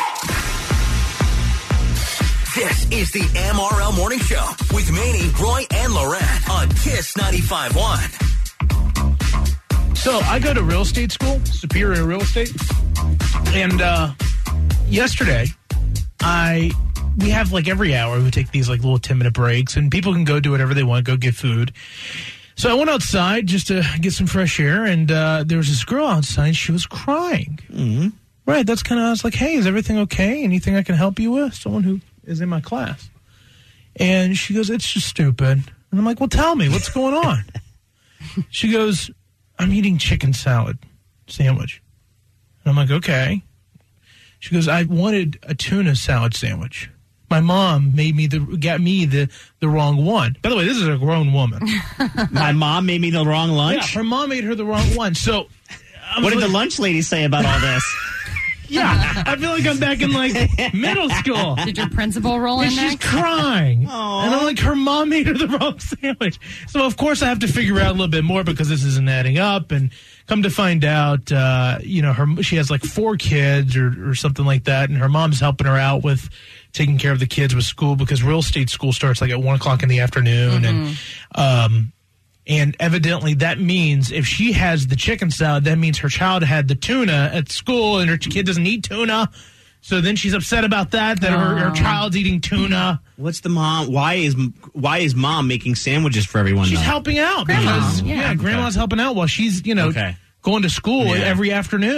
This is the M R L Morning Show with Manny, Roy, and Loren on Kiss ninety-five point one. So I go to real estate school, Superior Real Estate, and uh, yesterday I we have like every hour we take these like little ten minute breaks, and people can go do whatever they want, go get food. So I went outside just to get some fresh air, and uh, there was this girl outside. She was crying. Mm-hmm. Right, that's kind of I was like, hey, is everything okay? Anything I can help you with? Someone who is in my class, and she goes, it's just stupid. And I'm like, well, tell me what's going on. She goes, I'm eating chicken salad sandwich. And I'm like, okay. She goes, I wanted a tuna salad sandwich. My mom made me the got me the, the wrong one. By the way, this is a grown woman. My mom made me the wrong lunch? Yeah, her mom made her the wrong one. So, I'm what did like, the lunch lady say about all this? Yeah, I feel like I'm back in like middle school. Did your principal roll and in she's next? crying. Aww. And I'm like, her mom made her the wrong sandwich. So, of course, I have to figure out a little bit more because this isn't adding up. And come to find out, uh, you know, her she has like four kids or, or something like that. And her mom's helping her out with taking care of the kids with school because real estate school starts like at one o'clock in the afternoon. Mm-hmm. And, um, and evidently that means if she has the chicken salad, that means her child had the tuna at school and her kid doesn't eat tuna. So then she's upset about that, that her, her child's eating tuna. What's the mom? Why is why is mom making sandwiches for everyone? She's though? helping out. Grandma, Because, yeah. yeah, grandma's helping out while she's, you know, Okay. going to school Yeah. every afternoon.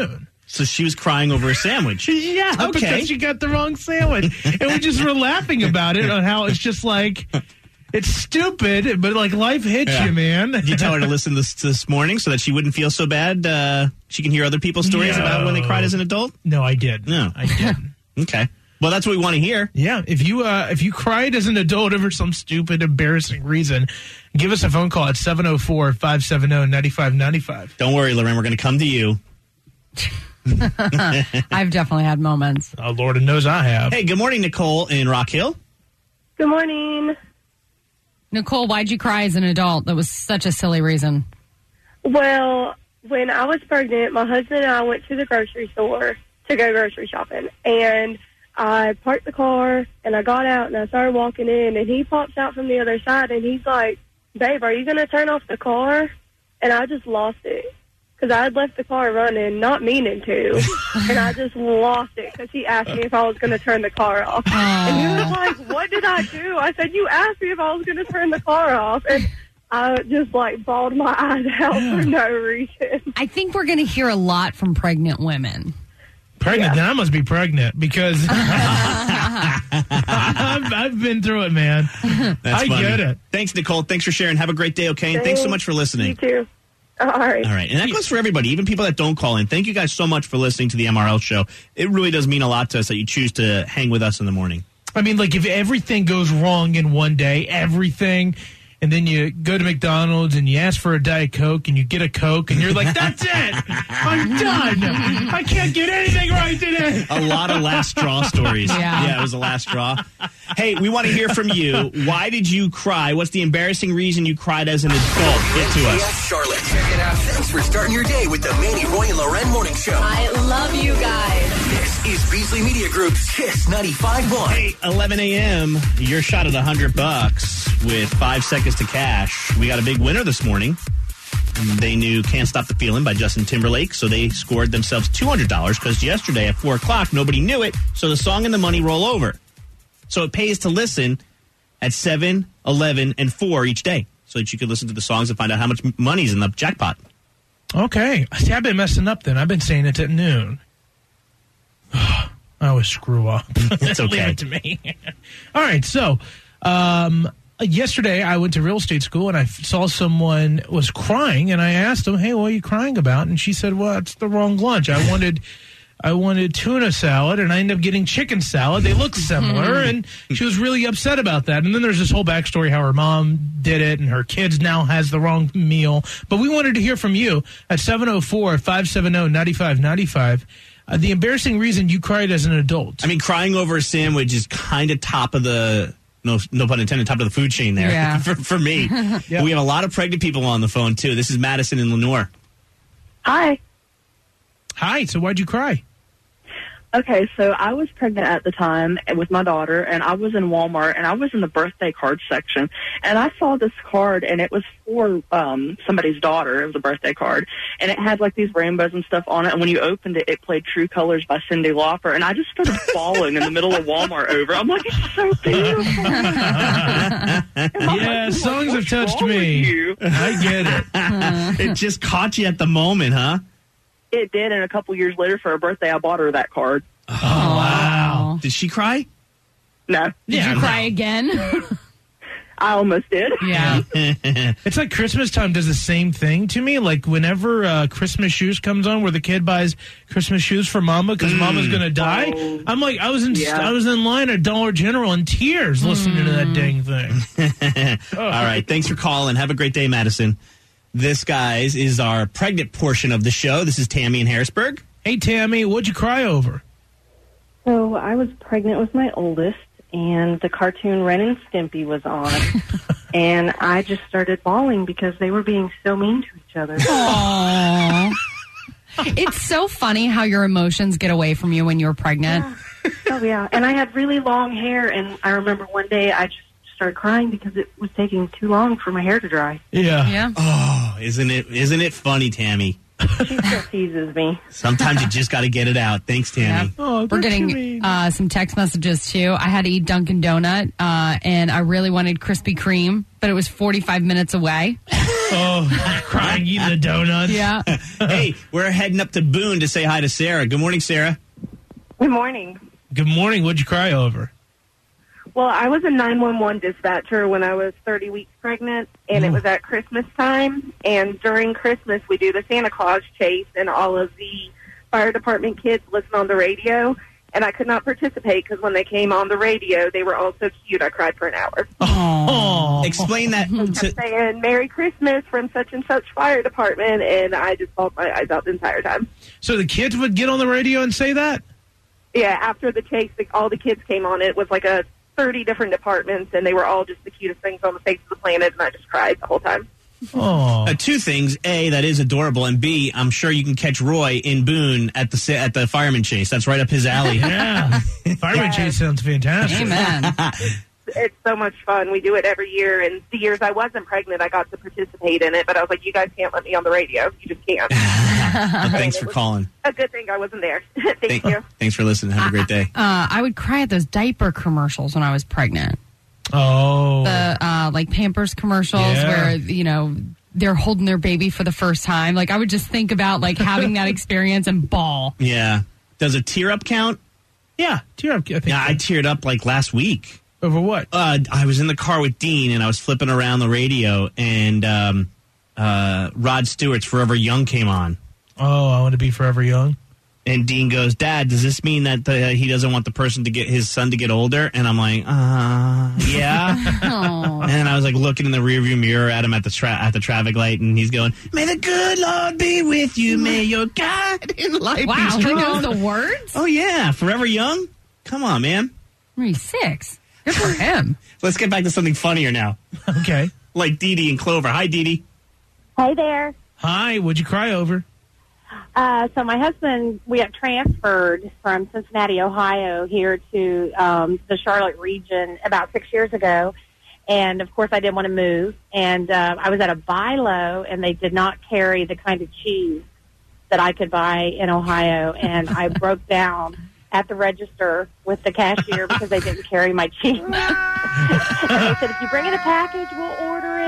So she was crying over a sandwich. Yeah, Okay. because she got the wrong sandwich. And we just were laughing about it on how it's just like, it's stupid, but like life hits Yeah. you, man. Did you tell her to listen this this morning so that she wouldn't feel so bad? Uh, she can hear other people's stories No. about when they cried as an adult? No, I did. No. I didn't. Okay. Well, that's what we want to hear. Yeah, if you uh, if you cried as an adult over some stupid, embarrassing reason, give us a phone call at seven oh four, five seven oh, nine five nine five. Don't worry, Lorraine. We're going to come to you. I've definitely had moments. Oh, Lord knows I have. Hey, good morning, Nicole in Rock Hill. Good morning. Nicole, why'd you cry as an adult? That was such a silly reason. Well, when I was pregnant, my husband and I went to the grocery store to go grocery shopping. And I parked the car, and I got out, and I started walking in, and he pops out from the other side, and he's like, babe, are you going to turn off the car? And I just lost it. Because I had left the car running, not meaning to, and I just lost it because he asked me if I was going to turn the car off. And he was like, what did I do? I said, you asked me if I was going to turn the car off. And I just, like, bawled my eyes out for no reason. I think we're going to hear a lot from pregnant women. Pregnant? Then I must be pregnant because I've, I've been through it, man. That's I funny. get it. Thanks, Nicole. Thanks for sharing. Have a great day, okay? And thanks so much for listening. You too. All right. All right. And that goes for everybody, even people that don't call in. Thank you guys so much for listening to the M R L show. It really does mean a lot to us that you choose to hang with us in the morning. I mean, like, if everything goes wrong in one day, everything, and then you go to McDonald's and you ask for a Diet Coke and you get a Coke and you're like, that's it. I'm done. I can't get anything right today. A lot of last straw stories. Yeah. Yeah, it was the last straw. Hey, we want to hear from you. Why did you cry? What's the embarrassing reason you cried as an adult? Get to us. Yes, Charlotte. Check it out. Thanks for starting your day with the Manny, Roy, and Loren Morning Show. I love you guys. This is Beasley Media Group's Kiss ninety-five point one. Hey, eleven a.m., your shot at one hundred bucks with five seconds to cash. We got a big winner this morning. They knew Can't Stop the Feeling by Justin Timberlake, so they scored themselves two hundred dollars because yesterday at four o'clock, nobody knew it, so the song and the money roll over. So it pays to listen at seven, eleven, and four each day so that you can listen to the songs and find out how much money's in the jackpot. Okay. See, I've been messing up then. I've been saying it at noon. I always screw up. It's okay. Leave it to me. All right. So, um, yesterday I went to real estate school and I f- saw someone was crying and I asked them, hey, what are you crying about? And she said, well, it's the wrong lunch. I wanted... I wanted tuna salad, and I ended up getting chicken salad. They look similar, and she was really upset about that. And then there's this whole backstory how her mom did it, and her kids now has the wrong meal. But we wanted to hear from you at seven oh four, five seven oh, nine five nine five. Uh, the embarrassing reason you cried as an adult. I mean, crying over a sandwich is kind of top of the, no no pun intended, top of the food chain there Yeah. for, for me. Yeah. We have a lot of pregnant people on the phone, too. This is Madison in Lenore. Hi. Hi, so why'd you cry? Okay, so I was pregnant at the time with my daughter, and I was in Walmart, and I was in the birthday card section, and I saw this card, and it was for um, somebody's daughter. It was a birthday card, and it had, like, these rainbows and stuff on it, and when you opened it, it played True Colors by Cyndi Lauper, and I just started bawling in the middle of Walmart over. I'm like, it's so beautiful. Yeah, songs have touched me. I get it. It just caught you at the moment, huh? It did, and a couple years later for her birthday, I bought her that card. Oh, wow. Did she cry? No. Did Yeah, you no. cry again? I almost did. Yeah. It's like Christmas time does the same thing to me. Like whenever uh, Christmas shoes comes on, where the kid buys Christmas shoes for Mama because Mama's gonna die. Oh, I'm like, I was in, yeah. I was in line at Dollar General in tears listening to that dang thing. All right. Thanks for calling. Have a great day, Madison. This, guys, is our pregnant portion of the show. This is Tammy in Harrisburg. Hey, Tammy, what'd you cry over? So I was pregnant with my oldest, and the cartoon Ren and Stimpy was on, and I just started bawling because they were being so mean to each other. Aww. It's so funny how your emotions get away from you when you're pregnant. Yeah. Oh, yeah. And I had really long hair, and I remember one day I just started crying because it was taking too long for my hair to dry. Yeah. Yeah. Oh, isn't it? Isn't it funny, Tammy? She still teases me. Sometimes you just got to get it out. Thanks, Tammy. Oh, We're getting uh, some text messages, too. I had to eat Dunkin' Donut, uh, and I really wanted Krispy Kreme, but it was forty-five minutes away. Oh, crying, eating the donuts. Yeah. Hey, we're heading up to Boone to say hi to Sarah. Good morning, Sarah. Good morning. Good morning. What'd you cry over? Well, I was a nine one one dispatcher when I was thirty weeks pregnant, and it was at Christmas time. And during Christmas, we do the Santa Claus chase, and all of the fire department kids listen on the radio. And I could not participate because when they came on the radio, they were all so cute. I cried for an hour. Oh, explain that. I kept saying "Merry Christmas" from such and such fire department, and I just bawled my eyes out the entire time. So the kids would get on the radio and say that? Yeah, after the chase, the, all the kids came on. It was like a thirty different departments, and they were all just the cutest things on the face of the planet, and I just cried the whole time. Oh, uh, two things: A, that is adorable, and B, I'm sure you can catch Roy in Boone at the at the fireman chase. That's right up his alley. Yeah, fireman Yeah. chase sounds fantastic. Amen. It's so much fun. We do it every year, and the years I wasn't pregnant, I got to participate in it, but I was like, you guys can't let me on the radio. You just can't. Well, thanks for calling. A good thing I wasn't there. Thank Thank- you. Thanks for listening. Have a great day. Uh, I would cry at those diaper commercials when I was pregnant. Oh. The uh, like Pampers commercials Yeah. where, you know, they're holding their baby for the first time. Like, I would just think about like having that experience and bawl. Yeah. Does a tear up count? Yeah, tear up. I think yeah, I teared up like last week. Over what? Uh, I was in the car with Dean, and I was flipping around the radio, and um, uh, Rod Stewart's "Forever Young" came on. Oh, I want to be forever young. And Dean goes, "Dad, does this mean that the, he doesn't want the person to get his son to get older?" And I'm like, "Uh, yeah." And I was like looking in the rearview mirror at him at the tra- at the traffic light, and he's going, "May the good Lord be with you. May your God in life Wow, be he strong." knows the words? Oh yeah, "Forever Young." Come on, man. He's six. Good for him. Let's get back to something funnier now. Okay. Like Dee Dee and Clover. Hi, Dee Dee. Hey there. Hi, what'd you cry over? Uh, so my husband, we got transferred from Cincinnati, Ohio, here to um, the Charlotte region about six years ago. And, of course, I didn't want to move. And uh, I was at a buy low, and they did not carry the kind of cheese that I could buy in Ohio. And I broke down at the register with the cashier because they didn't carry my cheese. And they said, if you bring in a package, we'll order it.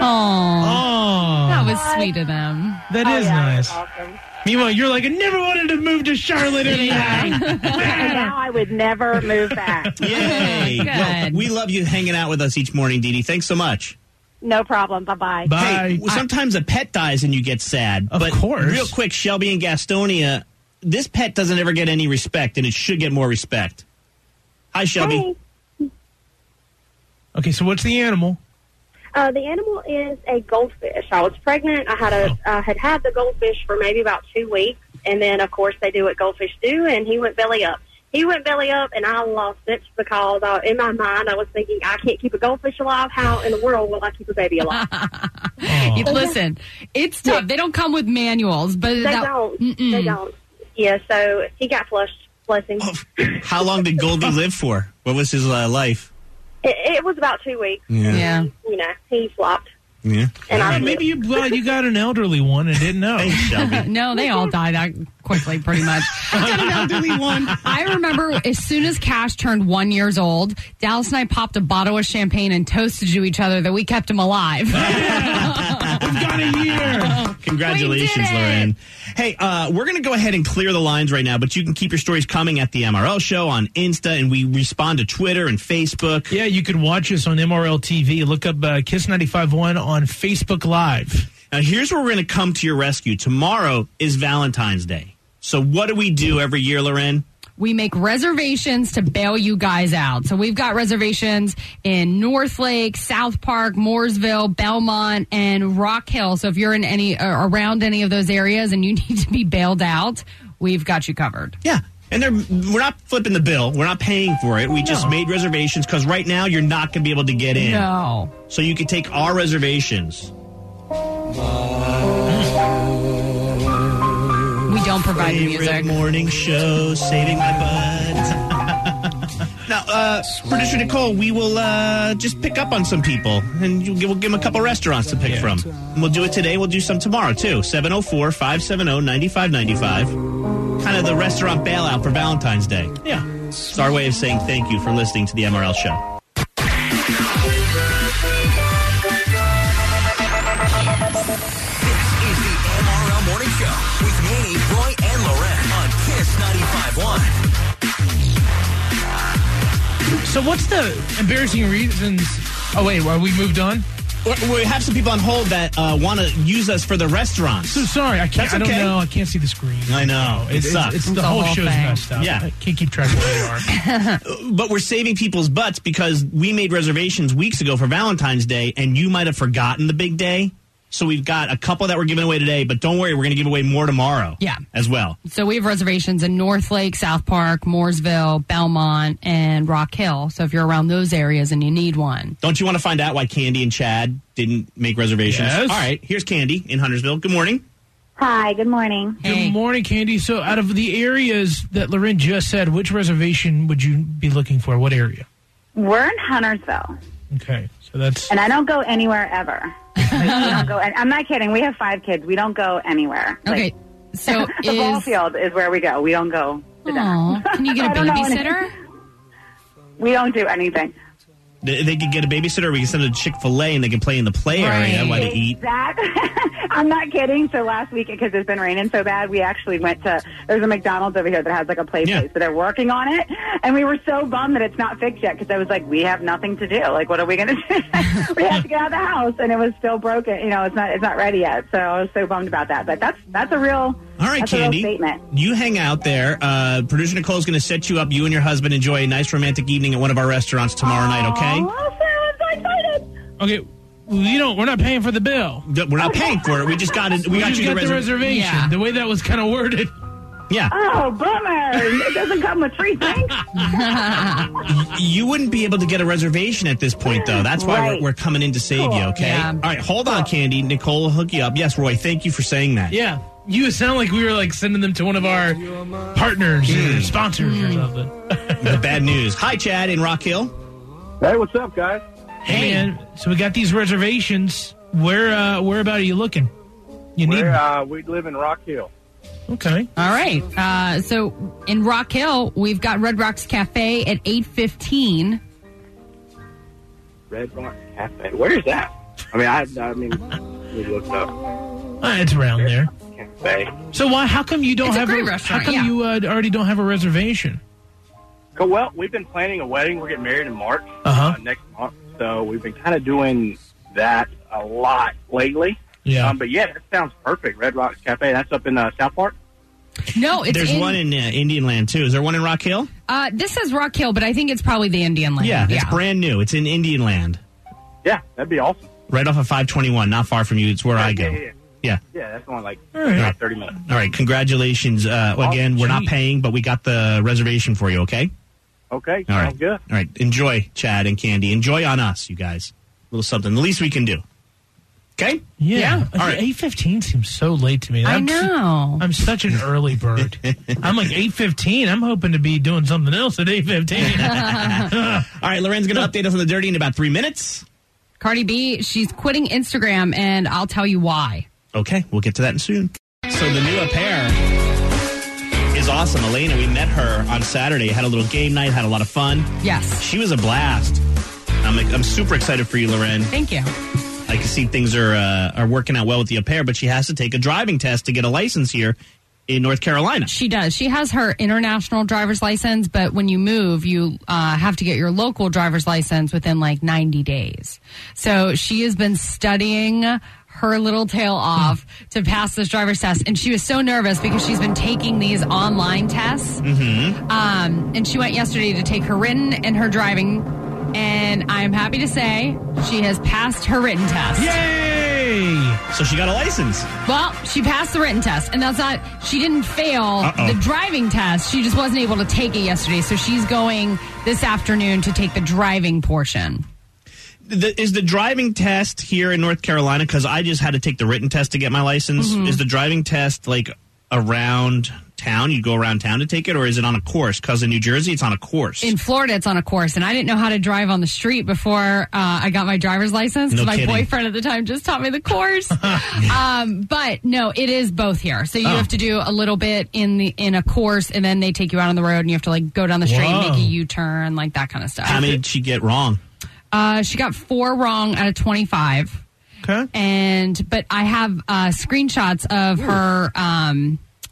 Oh, that was sweet of them. That Oh, is yeah, nice. it was awesome. Meanwhile, you're like, I never wanted to move to Charlotte anyway. And now I would never move back. Yay. Well, we love you hanging out with us each morning, Dee Dee. Thanks so much. No problem. Bye-bye. Hey, well, sometimes a pet dies and you get sad. Of but course. Real quick, Shelby and Gastonia, this pet doesn't ever get any respect, and it should get more respect. Hi, Shelby. Okay, so what's the animal? Uh, the animal is a goldfish. I was pregnant. I had a uh, had had the goldfish for maybe about two weeks, and then of course they do what goldfish do, and he went belly up. He went belly up, and I lost it because uh, in my mind I was thinking, I can't keep a goldfish alive. How in the world will I keep a baby alive? You- Listen, it's tough. They don't come with manuals, but They that- don't. Mm-mm. They don't. Yeah. So he got flushed. Bless him. How long did Goldie live for? What was his uh, life? It, it was about two weeks. Yeah. Yeah. You know, he flopped. Yeah. And I maybe you well, you got an elderly one and didn't know. No, they all die that quickly, pretty much. I remember as soon as Cash turned one years old, Dallas and I popped a bottle of champagne and toasted to each other that we kept him alive. We've got a year. Congratulations, Lorraine. Hey, uh, we're going to go ahead and clear the lines right now, but you can keep your stories coming at the M R L Show on Insta, and we respond to Twitter and Facebook. Yeah, you can watch us on M R L T V. Look up uh, Kiss ninety-five point one on Facebook Live. Now, here's where we're going to come to your rescue. Tomorrow is Valentine's Day. So what do we do every year, Lorraine? We make reservations to bail you guys out. So we've got reservations in Northlake, South Park, Mooresville, Belmont, and Rock Hill. So if you're in any uh, around any of those areas and you need to be bailed out, we've got you covered. Yeah. And they're, we're not flipping the bill. We're not paying for it. We just made reservations because right now you're not going to be able to get in. No. So you can take our reservations. We don't provide the Favorite music. morning show, saving my butt. Now, uh, producer Nicole, we will uh, just pick up on some people, and we'll give them a couple restaurants to pick from. And we'll do it today. We'll do some tomorrow, too. seven oh four, five seven oh, nine five nine five. Kind of the restaurant bailout for Valentine's Day. Yeah. It's our way of saying thank you for listening to the M R L Show. Kenny, Roy, and Loren on Kiss ninety-five point one. So what's the embarrassing reasons? Oh, wait, well, we moved on? We have some people on hold that uh, want to use us for the restaurants. So sorry, I can't. That's I don't okay. know. I can't see the screen. I know. It, It, it's, sucks. it's the It's a whole whole show's thing. messed up. Yeah. I can't keep track of where they are. But we're saving people's butts because we made reservations weeks ago for Valentine's Day, and you might have forgotten the big day. So we've got a couple that we're giving away today, but don't worry, we're going to give away more tomorrow. Yeah. As well. So we have reservations in North Lake, South Park, Mooresville, Belmont, and Rock Hill. So if you're around those areas and you need one. Don't you want to find out why Candy and Chad didn't make reservations? Yes. All right, here's Candy in Huntersville. Good morning. Hi, good morning. Good morning, Candy. So out of the areas that Loren just said, which reservation would you be looking for? What area? We're in Huntersville, Okay, so that's... and I don't go anywhere ever. Like, we don't go. I'm not kidding. We have five kids. We don't go anywhere. Okay, so the is... ball field is where we go. We don't go to dinner. Aw, can you get a I don't know any- babysitter? We don't do anything. They, they could get a babysitter, or we can send them to Chick-fil-A and they can play in the play area Right. while they eat. Exactly. I'm not kidding. So last week, because it's been raining so bad, we actually went to, there's a McDonald's over here that has like a play Yeah. place, so they're working on it. And we were so bummed that it's not fixed yet, because I was like, we have nothing to do. Like, what are we going to do? We have to get out of the house, and it was still broken. You know, it's not, it's not ready yet. So I was so bummed about that. But that's, that's a real, All right, that's Candy. a real statement. You hang out there. Uh, producer Nicole's going to set you up. You and your husband enjoy a nice romantic evening at one of our restaurants tomorrow night, okay? Oh, I'm so excited. Okay, we don't, we're not paying for the bill. Th- We're not paying for it. We just got it. We, We, got just you got the, the reser- reservation. Yeah. The way that was kind of worded. Yeah. Oh, bummer. It doesn't come with free things. Y- You wouldn't be able to get a reservation at this point, though. That's why Right. we're, we're coming in to save you, Cool. okay? Yeah. All right, hold on, Candy. Nicole will hook you up. Yes, Roy, thank you for saying that. Yeah. You sound like we were like sending them to one of our partners Hmm. or sponsors or something. The bad news. Hi, Chad in Rock Hill. Hey, what's up, guys? Hey, man. So we got these reservations. Where, uh, where about are you looking? You need. We're, uh, we live in Rock Hill. Okay. All right. Uh, so in Rock Hill, we've got Red Rocks Cafe at eight fifteen. Red Rock Cafe. Where is that? I mean, I, I mean, we looked up Uh, it's around there. cafe. So why? How come you don't It's a have great a? restaurant, How come yeah. you uh, already don't have a reservation? Cool. Well, we've been planning a wedding. We're getting married in March Uh-huh. uh, next month, so we've been kind of doing that a lot lately. Yeah. Um, but yeah, that sounds perfect. Red Rocks Cafe. That's up in uh, South Park. No, it's There's in, one in uh, Indian Land, too. Is there one in Rock Hill? Uh, this says Rock Hill, but I think it's probably the Indian Land. Yeah, it's brand new. It's in Indian Land. Yeah, that'd be awesome. Right off of five twenty-one, not far from you. It's where I go. Yeah, yeah, Yeah. yeah, that's only like All right. about thirty minutes. All right, congratulations. Uh, Oh, again, we're not gee. paying, but we got the reservation for you, okay? Okay, All right. sounds good. All right, enjoy, Chad and Candy. Enjoy on us, you guys. A little something. The least we can do. Okay? Yeah. Yeah. All All right. Eight fifteen seems so late to me. I I'm- know. I'm such an early bird. I'm like eight fifteen. I'm hoping to be doing something else at eight fifteen. All right, Loren's going to update us on the dirty in about three minutes. Cardi B, she's quitting Instagram, and I'll tell you why. Okay, we'll get to that soon. So the new au pair is awesome. Elena, we met her on Saturday, had a little game night, had a lot of fun. Yes. She was a blast. I'm, I'm super excited for you, Loren. Thank you. I can see things are uh, are working out well with the au pair, but she has to take a driving test to get a license here in North Carolina. She does. She has her international driver's license, but when you move, you uh, have to get your local driver's license within like ninety days. So she has been studying her little tail off to pass this driver's test, and she was so nervous because she's been taking these online tests. Mm-hmm. Um, and she went yesterday to take her written and her driving, and I'm happy to say she has passed her written test. Yay! So she got a license. Well, she passed the written test, and that's not, she didn't fail Uh-oh. the driving test. She just wasn't able to take it yesterday. So she's going this afternoon to take the driving portion. The, is the driving test here in North Carolina, because I just had to take the written test to get my license, Mhm. is the driving test like around town? You go around town to take it, or is it on a course? Because in New Jersey, it's on a course. In Florida, it's on a course, and I didn't know how to drive on the street before uh, I got my driver's license. No my kidding. boyfriend at the time just taught me the course. um, but no, it is both here. So you Oh. have to do a little bit in the in a course, and then they take you out on the road, and you have to like go down the street, and Whoa. make a U-turn, like that kind of stuff. How many did she get wrong? Uh, she got four wrong out of twenty-five. Okay. And but I have uh, screenshots of her um,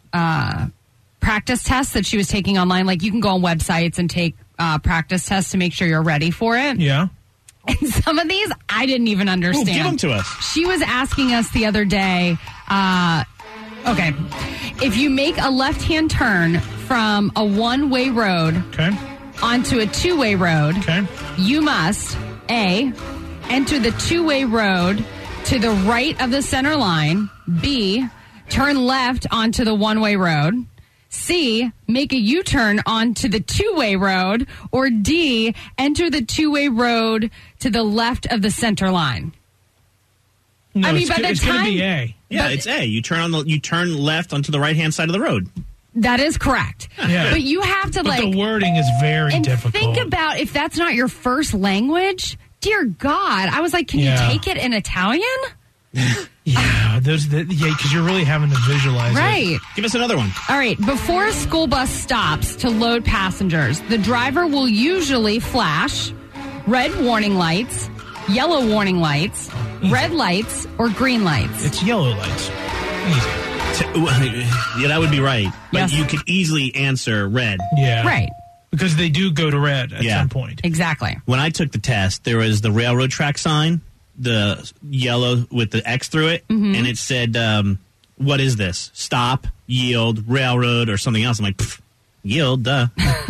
uh, practice tests that she was taking online. Like you can go on websites and take uh, practice tests to make sure you're ready for it. Yeah. And some of these I didn't even understand. Ooh, give them to us. She was asking us the other day, uh, okay, if you make a left-hand turn from a one-way road okay. onto a two-way road, okay. you must, A, enter the two-way road to the right of the center line, B, turn left onto the one-way road, C, make a U-turn onto the two-way road, or D, enter the two-way road to the left of the center line. No, I mean, it's, by the it's time, going to be A. Yeah, but, it's A. You turn on the you turn left onto the right-hand side of the road. That is correct. Yeah. But you have to, but like... the wording is very and difficult. think about if that's not your first language. Dear God. I was like, can Yeah. you take it in Italian? yeah, those, the, yeah, because you're really having to visualize it. Right. Give us another one. All right. Before a school bus stops to load passengers, the driver will usually flash red warning lights, yellow warning lights, red lights, or green lights. It's yellow lights. Easy. Yeah, that would be right. But Yes. you could easily answer red. Yeah. Right. Because they do go to red at Yeah. some point. Exactly. When I took the test, there was the railroad track sign, the yellow with the X through it, Mhm. and it said, um, what is this? Stop, yield, railroad, or something else. I'm like, pff, yield, duh.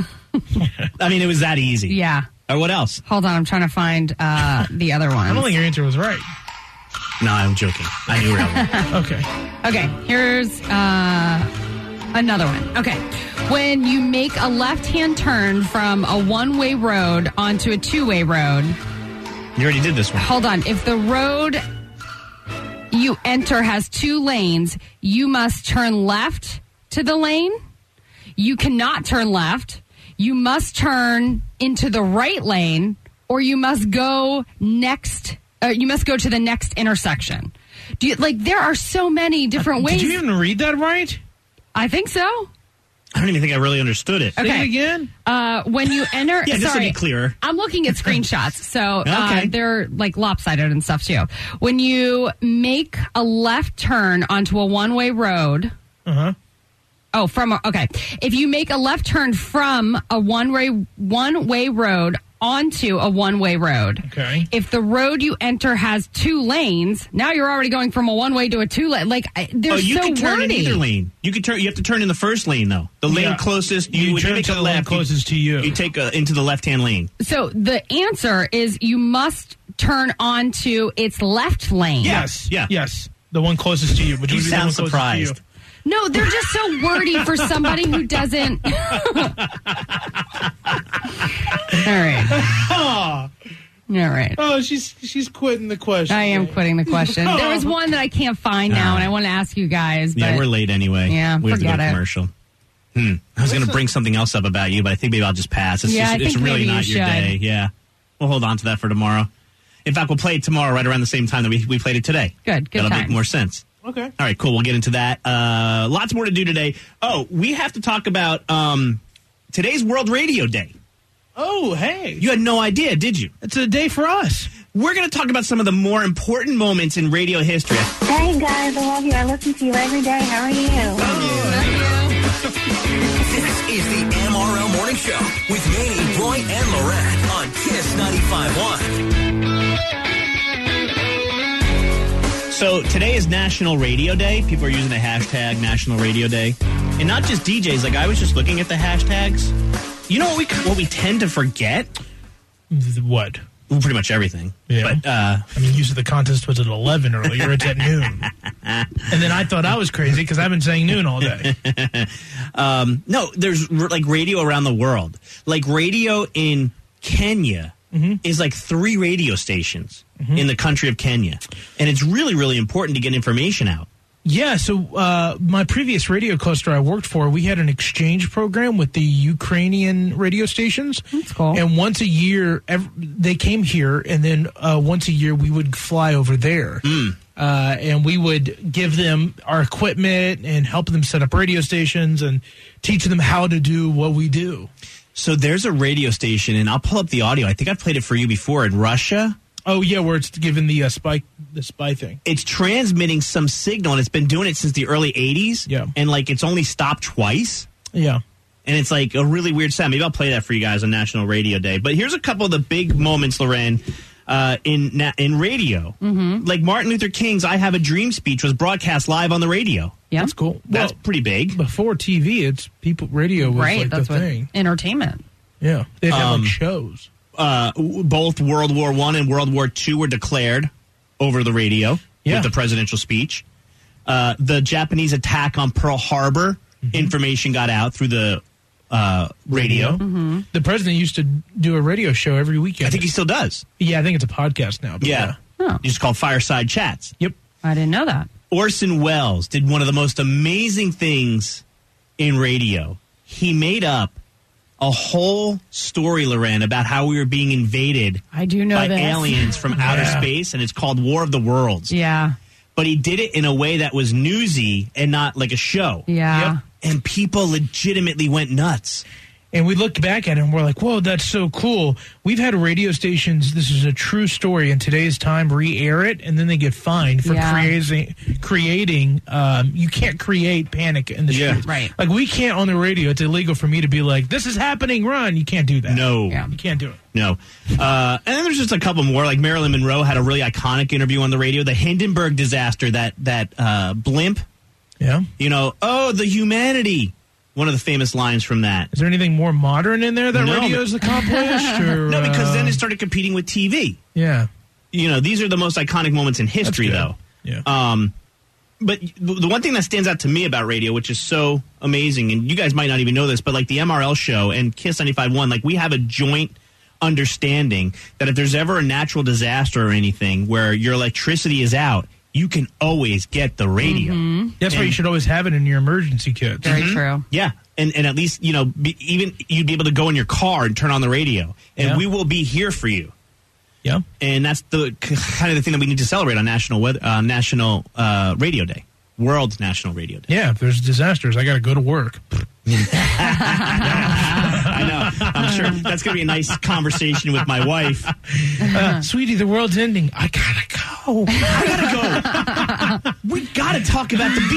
I mean, it was that easy. Yeah. Or what else? Hold on. I'm trying to find uh, the other one. I don't think your answer was right. No, I'm joking. I knew railroad. Okay. Okay, here's uh, another one. Okay, when you make a left-hand turn from a one-way road onto a two-way road, You already did this one. hold on. If the road you enter has two lanes, you must turn left to the lane. You cannot turn left. You must turn into the right lane, or you must go next. Uh, you must go to the next intersection. Do you, like there are so many different ways. Did you even read that right? I think so. I don't even think I really understood it. Say Okay. it again? Uh, when you enter, Yeah, just to sorry, be clear. I'm looking at screenshots, so uh, Okay. they're like lopsided and stuff too. When you make a left turn onto a one-way road, Uh-huh. oh, from a, okay, if you make a left turn from a one-way one-way road onto a one-way road, Okay. if the road you enter has two lanes, now you're already going from a one-way to a two-lane. Like I- they're Oh, you so can turn wordy. in either lane. You can turn. You have to turn in the first lane though. The lane Yeah. closest. You, You when turn you make to a the lane left, closest to you. You take a, into the left-hand lane. So the answer is you must turn onto its left lane. Yes. Yeah. Yes. The one closest to you. Which You would be the sound one closest to you. surprised. No, they're just so wordy for somebody who doesn't. All right. Oh, All right. oh, she's she's quitting the question. I am quitting the question. There was one that I can't find now, and I want to ask you guys. But Yeah, we're late anyway. Yeah, we have to go forget to it. commercial. Hmm. I was going to bring something else up about you, but I think maybe I'll just pass. It's, Yeah, just, I it's think really maybe not you your should. day. Yeah, we'll hold on to that for tomorrow. In fact, we'll play it tomorrow, right around the same time that we, we played it today. Good, good That'll times. make more sense. Okay. All right, cool. We'll get into that. Uh, lots more to do today. Oh, we have to talk about um, today's World Radio Day. Oh, hey. You had no idea, did you? It's a day for us. We're going to talk about some of the more important moments in radio history. Hey guys, I love you. I listen to you every day. How are you? This is the M R L Morning Show with Manny, Roy, and Lorette on Kiss ninety-five point one. So today is National Radio Day. People are using the hashtag National Radio Day. And not just D Js. Like, I was just looking at the hashtags. You know what we what we tend to forget? What? Well, pretty much everything. Yeah. But, uh, I mean, use of the contest was at eleven earlier. It's at noon. And then I thought I was crazy because I've been saying noon all day. um, no, there's r- like radio around the world. Like radio in Kenya Mm-hmm. is like three radio stations in the country of Kenya. And it's really, really important to get information out. Yeah, so uh, my previous radio cluster I worked for, we had an exchange program with the Ukrainian radio stations. That's cool. And once a year, ev- they came here, and then uh, once a year we would fly over there. Mm. Uh, and we would give them our equipment and help them set up radio stations and teach them how to do what we do. So there's a radio station, and I'll pull up the audio. I think I've played it for you before in Russia. Oh, yeah, where it's given the uh, spy, the spy thing. It's transmitting some signal, and it's been doing it since the early eighties. Yeah. And, like, it's only stopped twice. Yeah. And it's, like, a really weird sound. Maybe I'll play that for you guys on National Radio Day. But here's a couple of the big moments, Loren, uh, in na- in radio. Mm-hmm. Like Martin Luther King's I Have a Dream speech was broadcast live on the radio. Yeah. That's cool. That's Well, pretty big. Before T V, it's people, radio was Right, like that's the what thing. entertainment. Yeah. They'd have Um, like shows. Uh, w- both World War One and World War Two were declared over the radio Yeah. with the presidential speech. Uh, the Japanese attack on Pearl Harbor, Mm-hmm. information got out through the uh, radio. Mm-hmm. The president used to do a radio show every weekend. I think he still does. Yeah, I think it's a podcast now. But Yeah. Oh. It's called Fireside Chats. Yep. I didn't know that. Orson Welles did one of the most amazing things in radio. He made up a whole story, Loren, about how we were being invaded I do know by this. aliens from outer Yeah. space, and it's called War of the Worlds. Yeah. But he did it in a way that was newsy and not like a show. Yeah. Yep. And people legitimately went nuts. And we look back at it and we're like, whoa, that's so cool. We've had radio stations, this is a true story, in today's time, re-air it, and then they get fined for Yeah. creating, creating um, you can't create panic in the Yeah. streets. Right. Like, we can't on the radio, it's illegal for me to be like, this is happening, run. You can't do that. No. Yeah. You can't do it. No. Uh, and then there's just a couple more. Like Marilyn Monroe had a really iconic interview on the radio. The Hindenburg disaster, that, that uh, blimp, Yeah. you know, oh, the humanity. One of the famous lines from that. Is there anything more modern in there that No, radio's accomplished? Or, No, because then uh, it started competing with T V. Yeah. You know, these are the most iconic moments in history, good. though. Yeah. Um, but the one thing that stands out to me about radio, which is so amazing, and you guys might not even know this, but like the M R L show and Kiss ninety-five point one, like we have a joint understanding that if there's ever a natural disaster or anything where your electricity is out, you can always get the radio. Mm-hmm. That's why you should always have it in your emergency kits. Very true. Yeah, and and at least, you know, be, even you'd be able to go in your car and turn on the radio, and Yeah. we will be here for you. Yeah. And that's the kind of the thing that we need to celebrate on National Weather, uh, National uh, Radio Day, World National Radio Day. Yeah, if there's disasters, I got to go to work. I know. I'm sure that's going to be a nice conversation with my wife. Uh, sweetie, the world's ending. I gotta go. I gotta go. We gotta talk about the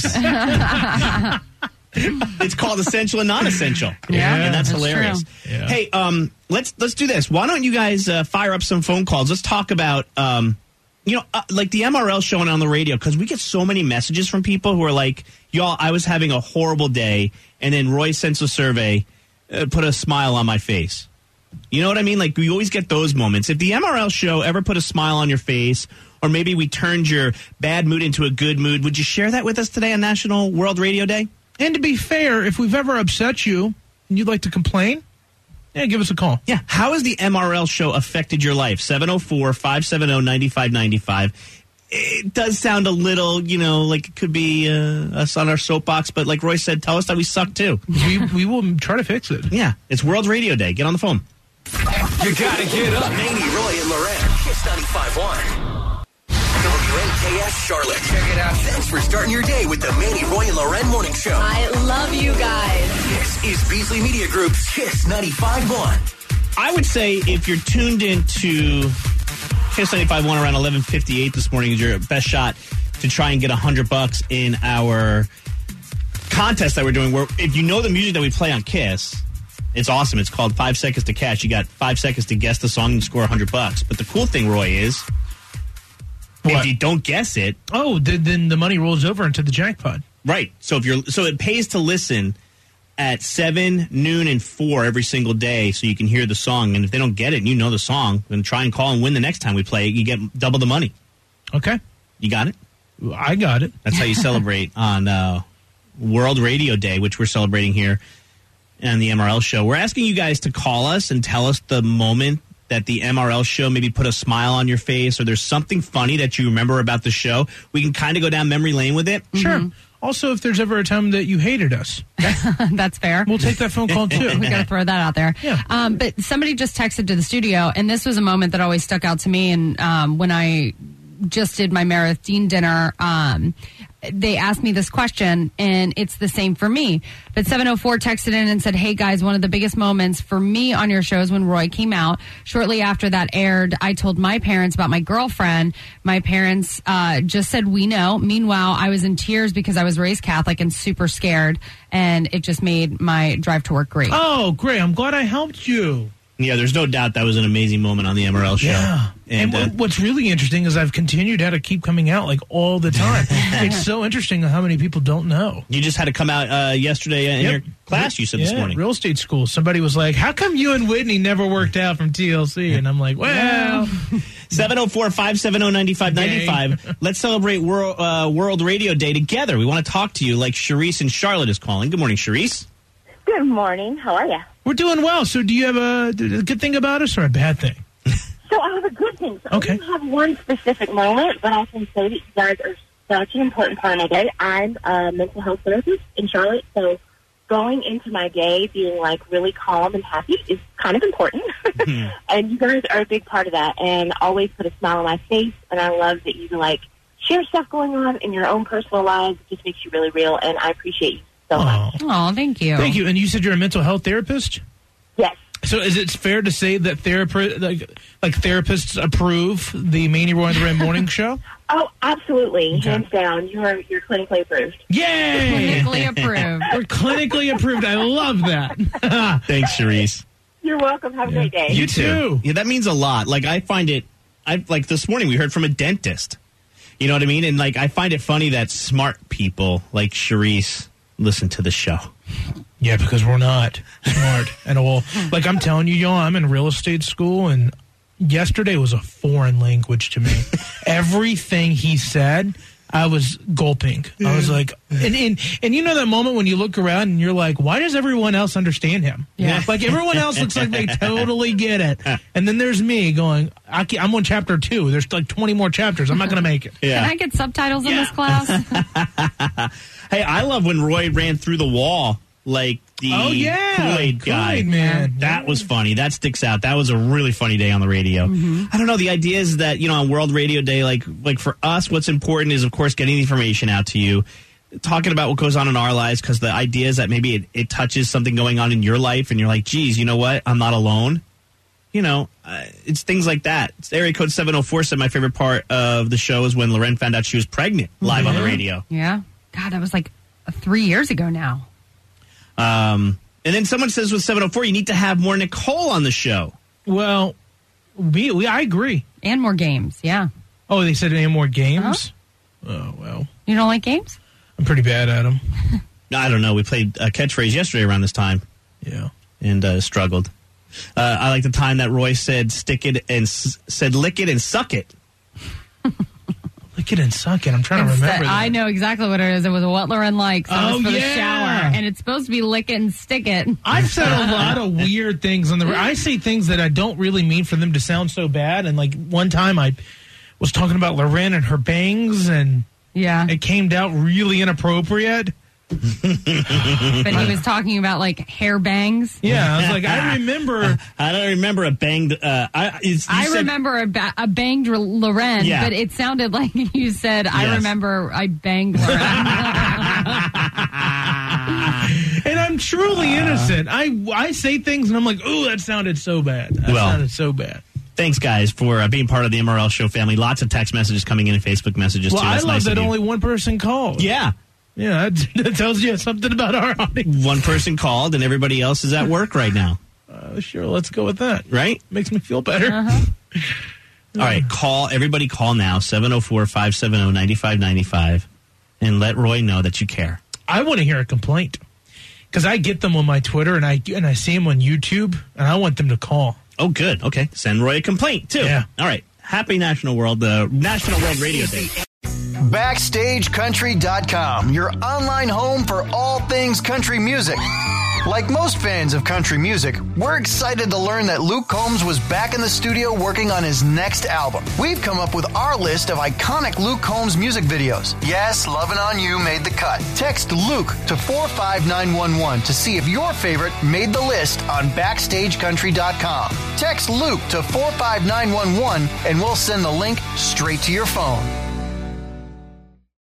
Biebs. It's called essential and non-essential. Yeah, and that's, that's hilarious. true. Yeah. Hey, um, let's let's do this. Why don't you guys uh, fire up some phone calls? Let's talk about, um, you know, uh, like the M R L showing on the radio, because we get so many messages from people who are like, "Y'all, I was having a horrible day, and then Roy sends a survey, uh, put a smile on my face." You know what I mean? Like, we always get those moments. If the M R L show ever put a smile on your face, or maybe we turned your bad mood into a good mood, would you share that with us today on National World Radio Day? And to be fair, if we've ever upset you and you'd like to complain, yeah, give us a call. Yeah. How has the M R L show affected your life? seven oh four, five seven oh, nine five nine five. It does sound a little, you know, like it could be uh, us on our soapbox, but like Roy said, tell us that we suck too. We, we will try to fix it. Yeah. It's World Radio Day. Get on the phone. You gotta get up. Manny, Roy, and Loren. Kiss ninety-five point one. W N K S Charlotte. Check it out. Thanks for starting your day with the Manny, Roy, and Loren Morning Show. I love you guys. This is Beasley Media Group's Kiss ninety-five point one. I would say if you're tuned into Kiss ninety-five point one around eleven fifty-eight this morning is your best shot to try and get one hundred bucks in our contest that we're doing, where if you know the music that we play on Kiss, it's awesome. It's called Five Seconds to Catch. You got five seconds to guess the song and score one hundred bucks. But the cool thing, Roy, is What? if you don't guess it, Oh, then, then the money rolls over into the jackpot. right. So if you're so it pays to listen at seven, noon, and four every single day, so you can hear the song. And if they don't get it, and you know the song, then try and call and win the next time we play. You get double the money. Okay. You got it? I got it. That's how you celebrate on uh, World Radio Day, which we're celebrating here on the M R L show. We're asking you guys to call us and tell us the moment that the M R L show maybe put a smile on your face, or there's something funny that you remember about the show. We can kind of go down memory lane with it. Sure. Also, if there's ever a time that you hated us, That's fair. we'll take that phone call too. We got to throw that out there. Yeah. Um, but somebody just texted to the studio, and this was a moment that always stuck out to me. And um, when I just did my Meredith Dean dinner, um, they asked me this question, and it's the same for me. But seven oh four texted in and said, hey, guys, one of the biggest moments for me on your show is when Roy came out. Shortly after that aired, I told my parents about my girlfriend. My parents uh, just said, we know. Meanwhile, I was in tears because I was raised Catholic and super scared, and it just made my drive to work great. Oh, great. I'm glad I helped you. Yeah, there's no doubt that was an amazing moment on the M R L show. Yeah. And, and uh, what's really interesting is I've continued how to keep coming out like all the time. It's so interesting how many people don't know. You just had to come out uh, yesterday in Yep. your class, you said yeah, this morning. Real estate school. Somebody was like, how come you and Whitney never worked out from T L C? And I'm like, well. seven oh four, five seven oh, nine five nine five. Let's celebrate World, uh, World Radio Day together. We want to talk to you like Sharice in Charlotte is calling. Good morning, Sharice. Good morning. How are you? We're doing well. So do you have a, a good thing about us or a bad thing? So I have a good thing. So Okay. I don't have one specific moment, but I can say that you guys are such an important part of my day. I'm a mental health therapist in Charlotte, so going into my day being, like, really calm and happy is kind of important. And you guys are a big part of that and always put a smile on my face, and I love that you, like, share stuff going on in your own personal lives. It just makes you really real, and I appreciate you so much. Oh, thank you. Thank you. And you said you're a mental health therapist? Yes. So is it fair to say that therapi- like, like therapists approve the Manny Roy and the Ram Morning Show? Oh, absolutely. Okay. Hands down. You're, you're clinically approved. Yay! Clinically approved. We're clinically approved. I love that. Thanks, Sharice. You're welcome. Have a great day. You too. Yeah, that means a lot. Like, I find it, I like this morning we heard from a dentist. You know what I mean? And, like, I find it funny that smart people like Sharice listen to the show. Yeah, because we're not smart at all. Like I'm telling you, y'all, I'm in real estate school, and yesterday was a foreign language to me. Everything he said, I was gulping. I was like, and, and and you know that moment when you look around and you're like, why does everyone else understand him? Yeah. Like everyone else looks like they totally get it. And then there's me going, I can't, I'm on chapter two. There's like twenty more chapters. I'm not going to make it. Yeah. Can I get subtitles in this class? Hey, I love when Roy ran through the wall like the Oh, yeah. Kool-Aid guy. Kool-Aid man. That was funny. That sticks out. That was a really funny day on the radio. I don't know. The idea is that, you know, on World Radio Day, like like for us, what's important is, of course, getting the information out to you, talking about what goes on in our lives, because the idea is that maybe it, it touches something going on in your life, and you're like, geez, you know what? I'm not alone. You know, uh, it's things like that. It's area code seven oh four said my favorite part of the show is when Loren found out she was pregnant live on the radio. Yeah. God, that was like three years ago now. Um, and then someone says with seven oh four, you need to have more Nicole on the show. Well, we, we I agree. And more games, yeah. Oh, they said any more games? Oh, well. You don't like games? I'm pretty bad at them. I don't know. We played a catchphrase yesterday around this time. Yeah. And uh, struggled. Uh, I like the time that Roy said stick it and s- said lick it and suck it. Lick it and suck it. I'm trying to It's remember the- that. I know exactly what it is. It was what Loren likes. That Oh, was for yeah. the shower. And it's supposed to be lick it and stick it. I've said a lot of weird things on the. I say things that I don't really mean for them to sound so bad. And like one time, I was talking about Loren and her bangs, and yeah, it came out really inappropriate. But he was talking about like hair bangs. Yeah, I was like, I remember. I don't remember a banged. Uh, I it's, you I said- remember a, ba- a banged Loren, Yeah. but it sounded like you said, I Yes. remember I banged Loren. And I'm truly innocent. I I say things, and I'm like, ooh, that sounded so bad. That Well, sounded so bad. Thanks, guys, for uh, being part of the M R L Show family. Lots of text messages coming in and Facebook messages, Well, too. I That's love nice that of you. only one person called. Yeah. Yeah, that, that tells you something about our audience. One person called, and everybody else is at work right now. Uh, sure, let's go with that. Right? Makes me feel better. Uh-huh. All right, call. Everybody call now, seven oh four, five seven oh, nine five nine five, and let Roy know that you care. I want to hear a complaint because I get them on my Twitter and I and I see them on YouTube, and I want them to call. Oh, good. Okay. Send Roy a complaint, too. Yeah. All right. Happy National World, uh, National World Radio Day. Backstage Country dot com, your online home for all things country music. Like most fans of country music, we're excited to learn that Luke Combs was back in the studio working on his next album. We've come up with our list of iconic Luke Combs music videos. Yes, Lovin' On You made the cut. Text Luke to four five nine one one to see if your favorite made the list on Backstage Country dot com. Text Luke to four five nine one one and we'll send the link straight to your phone.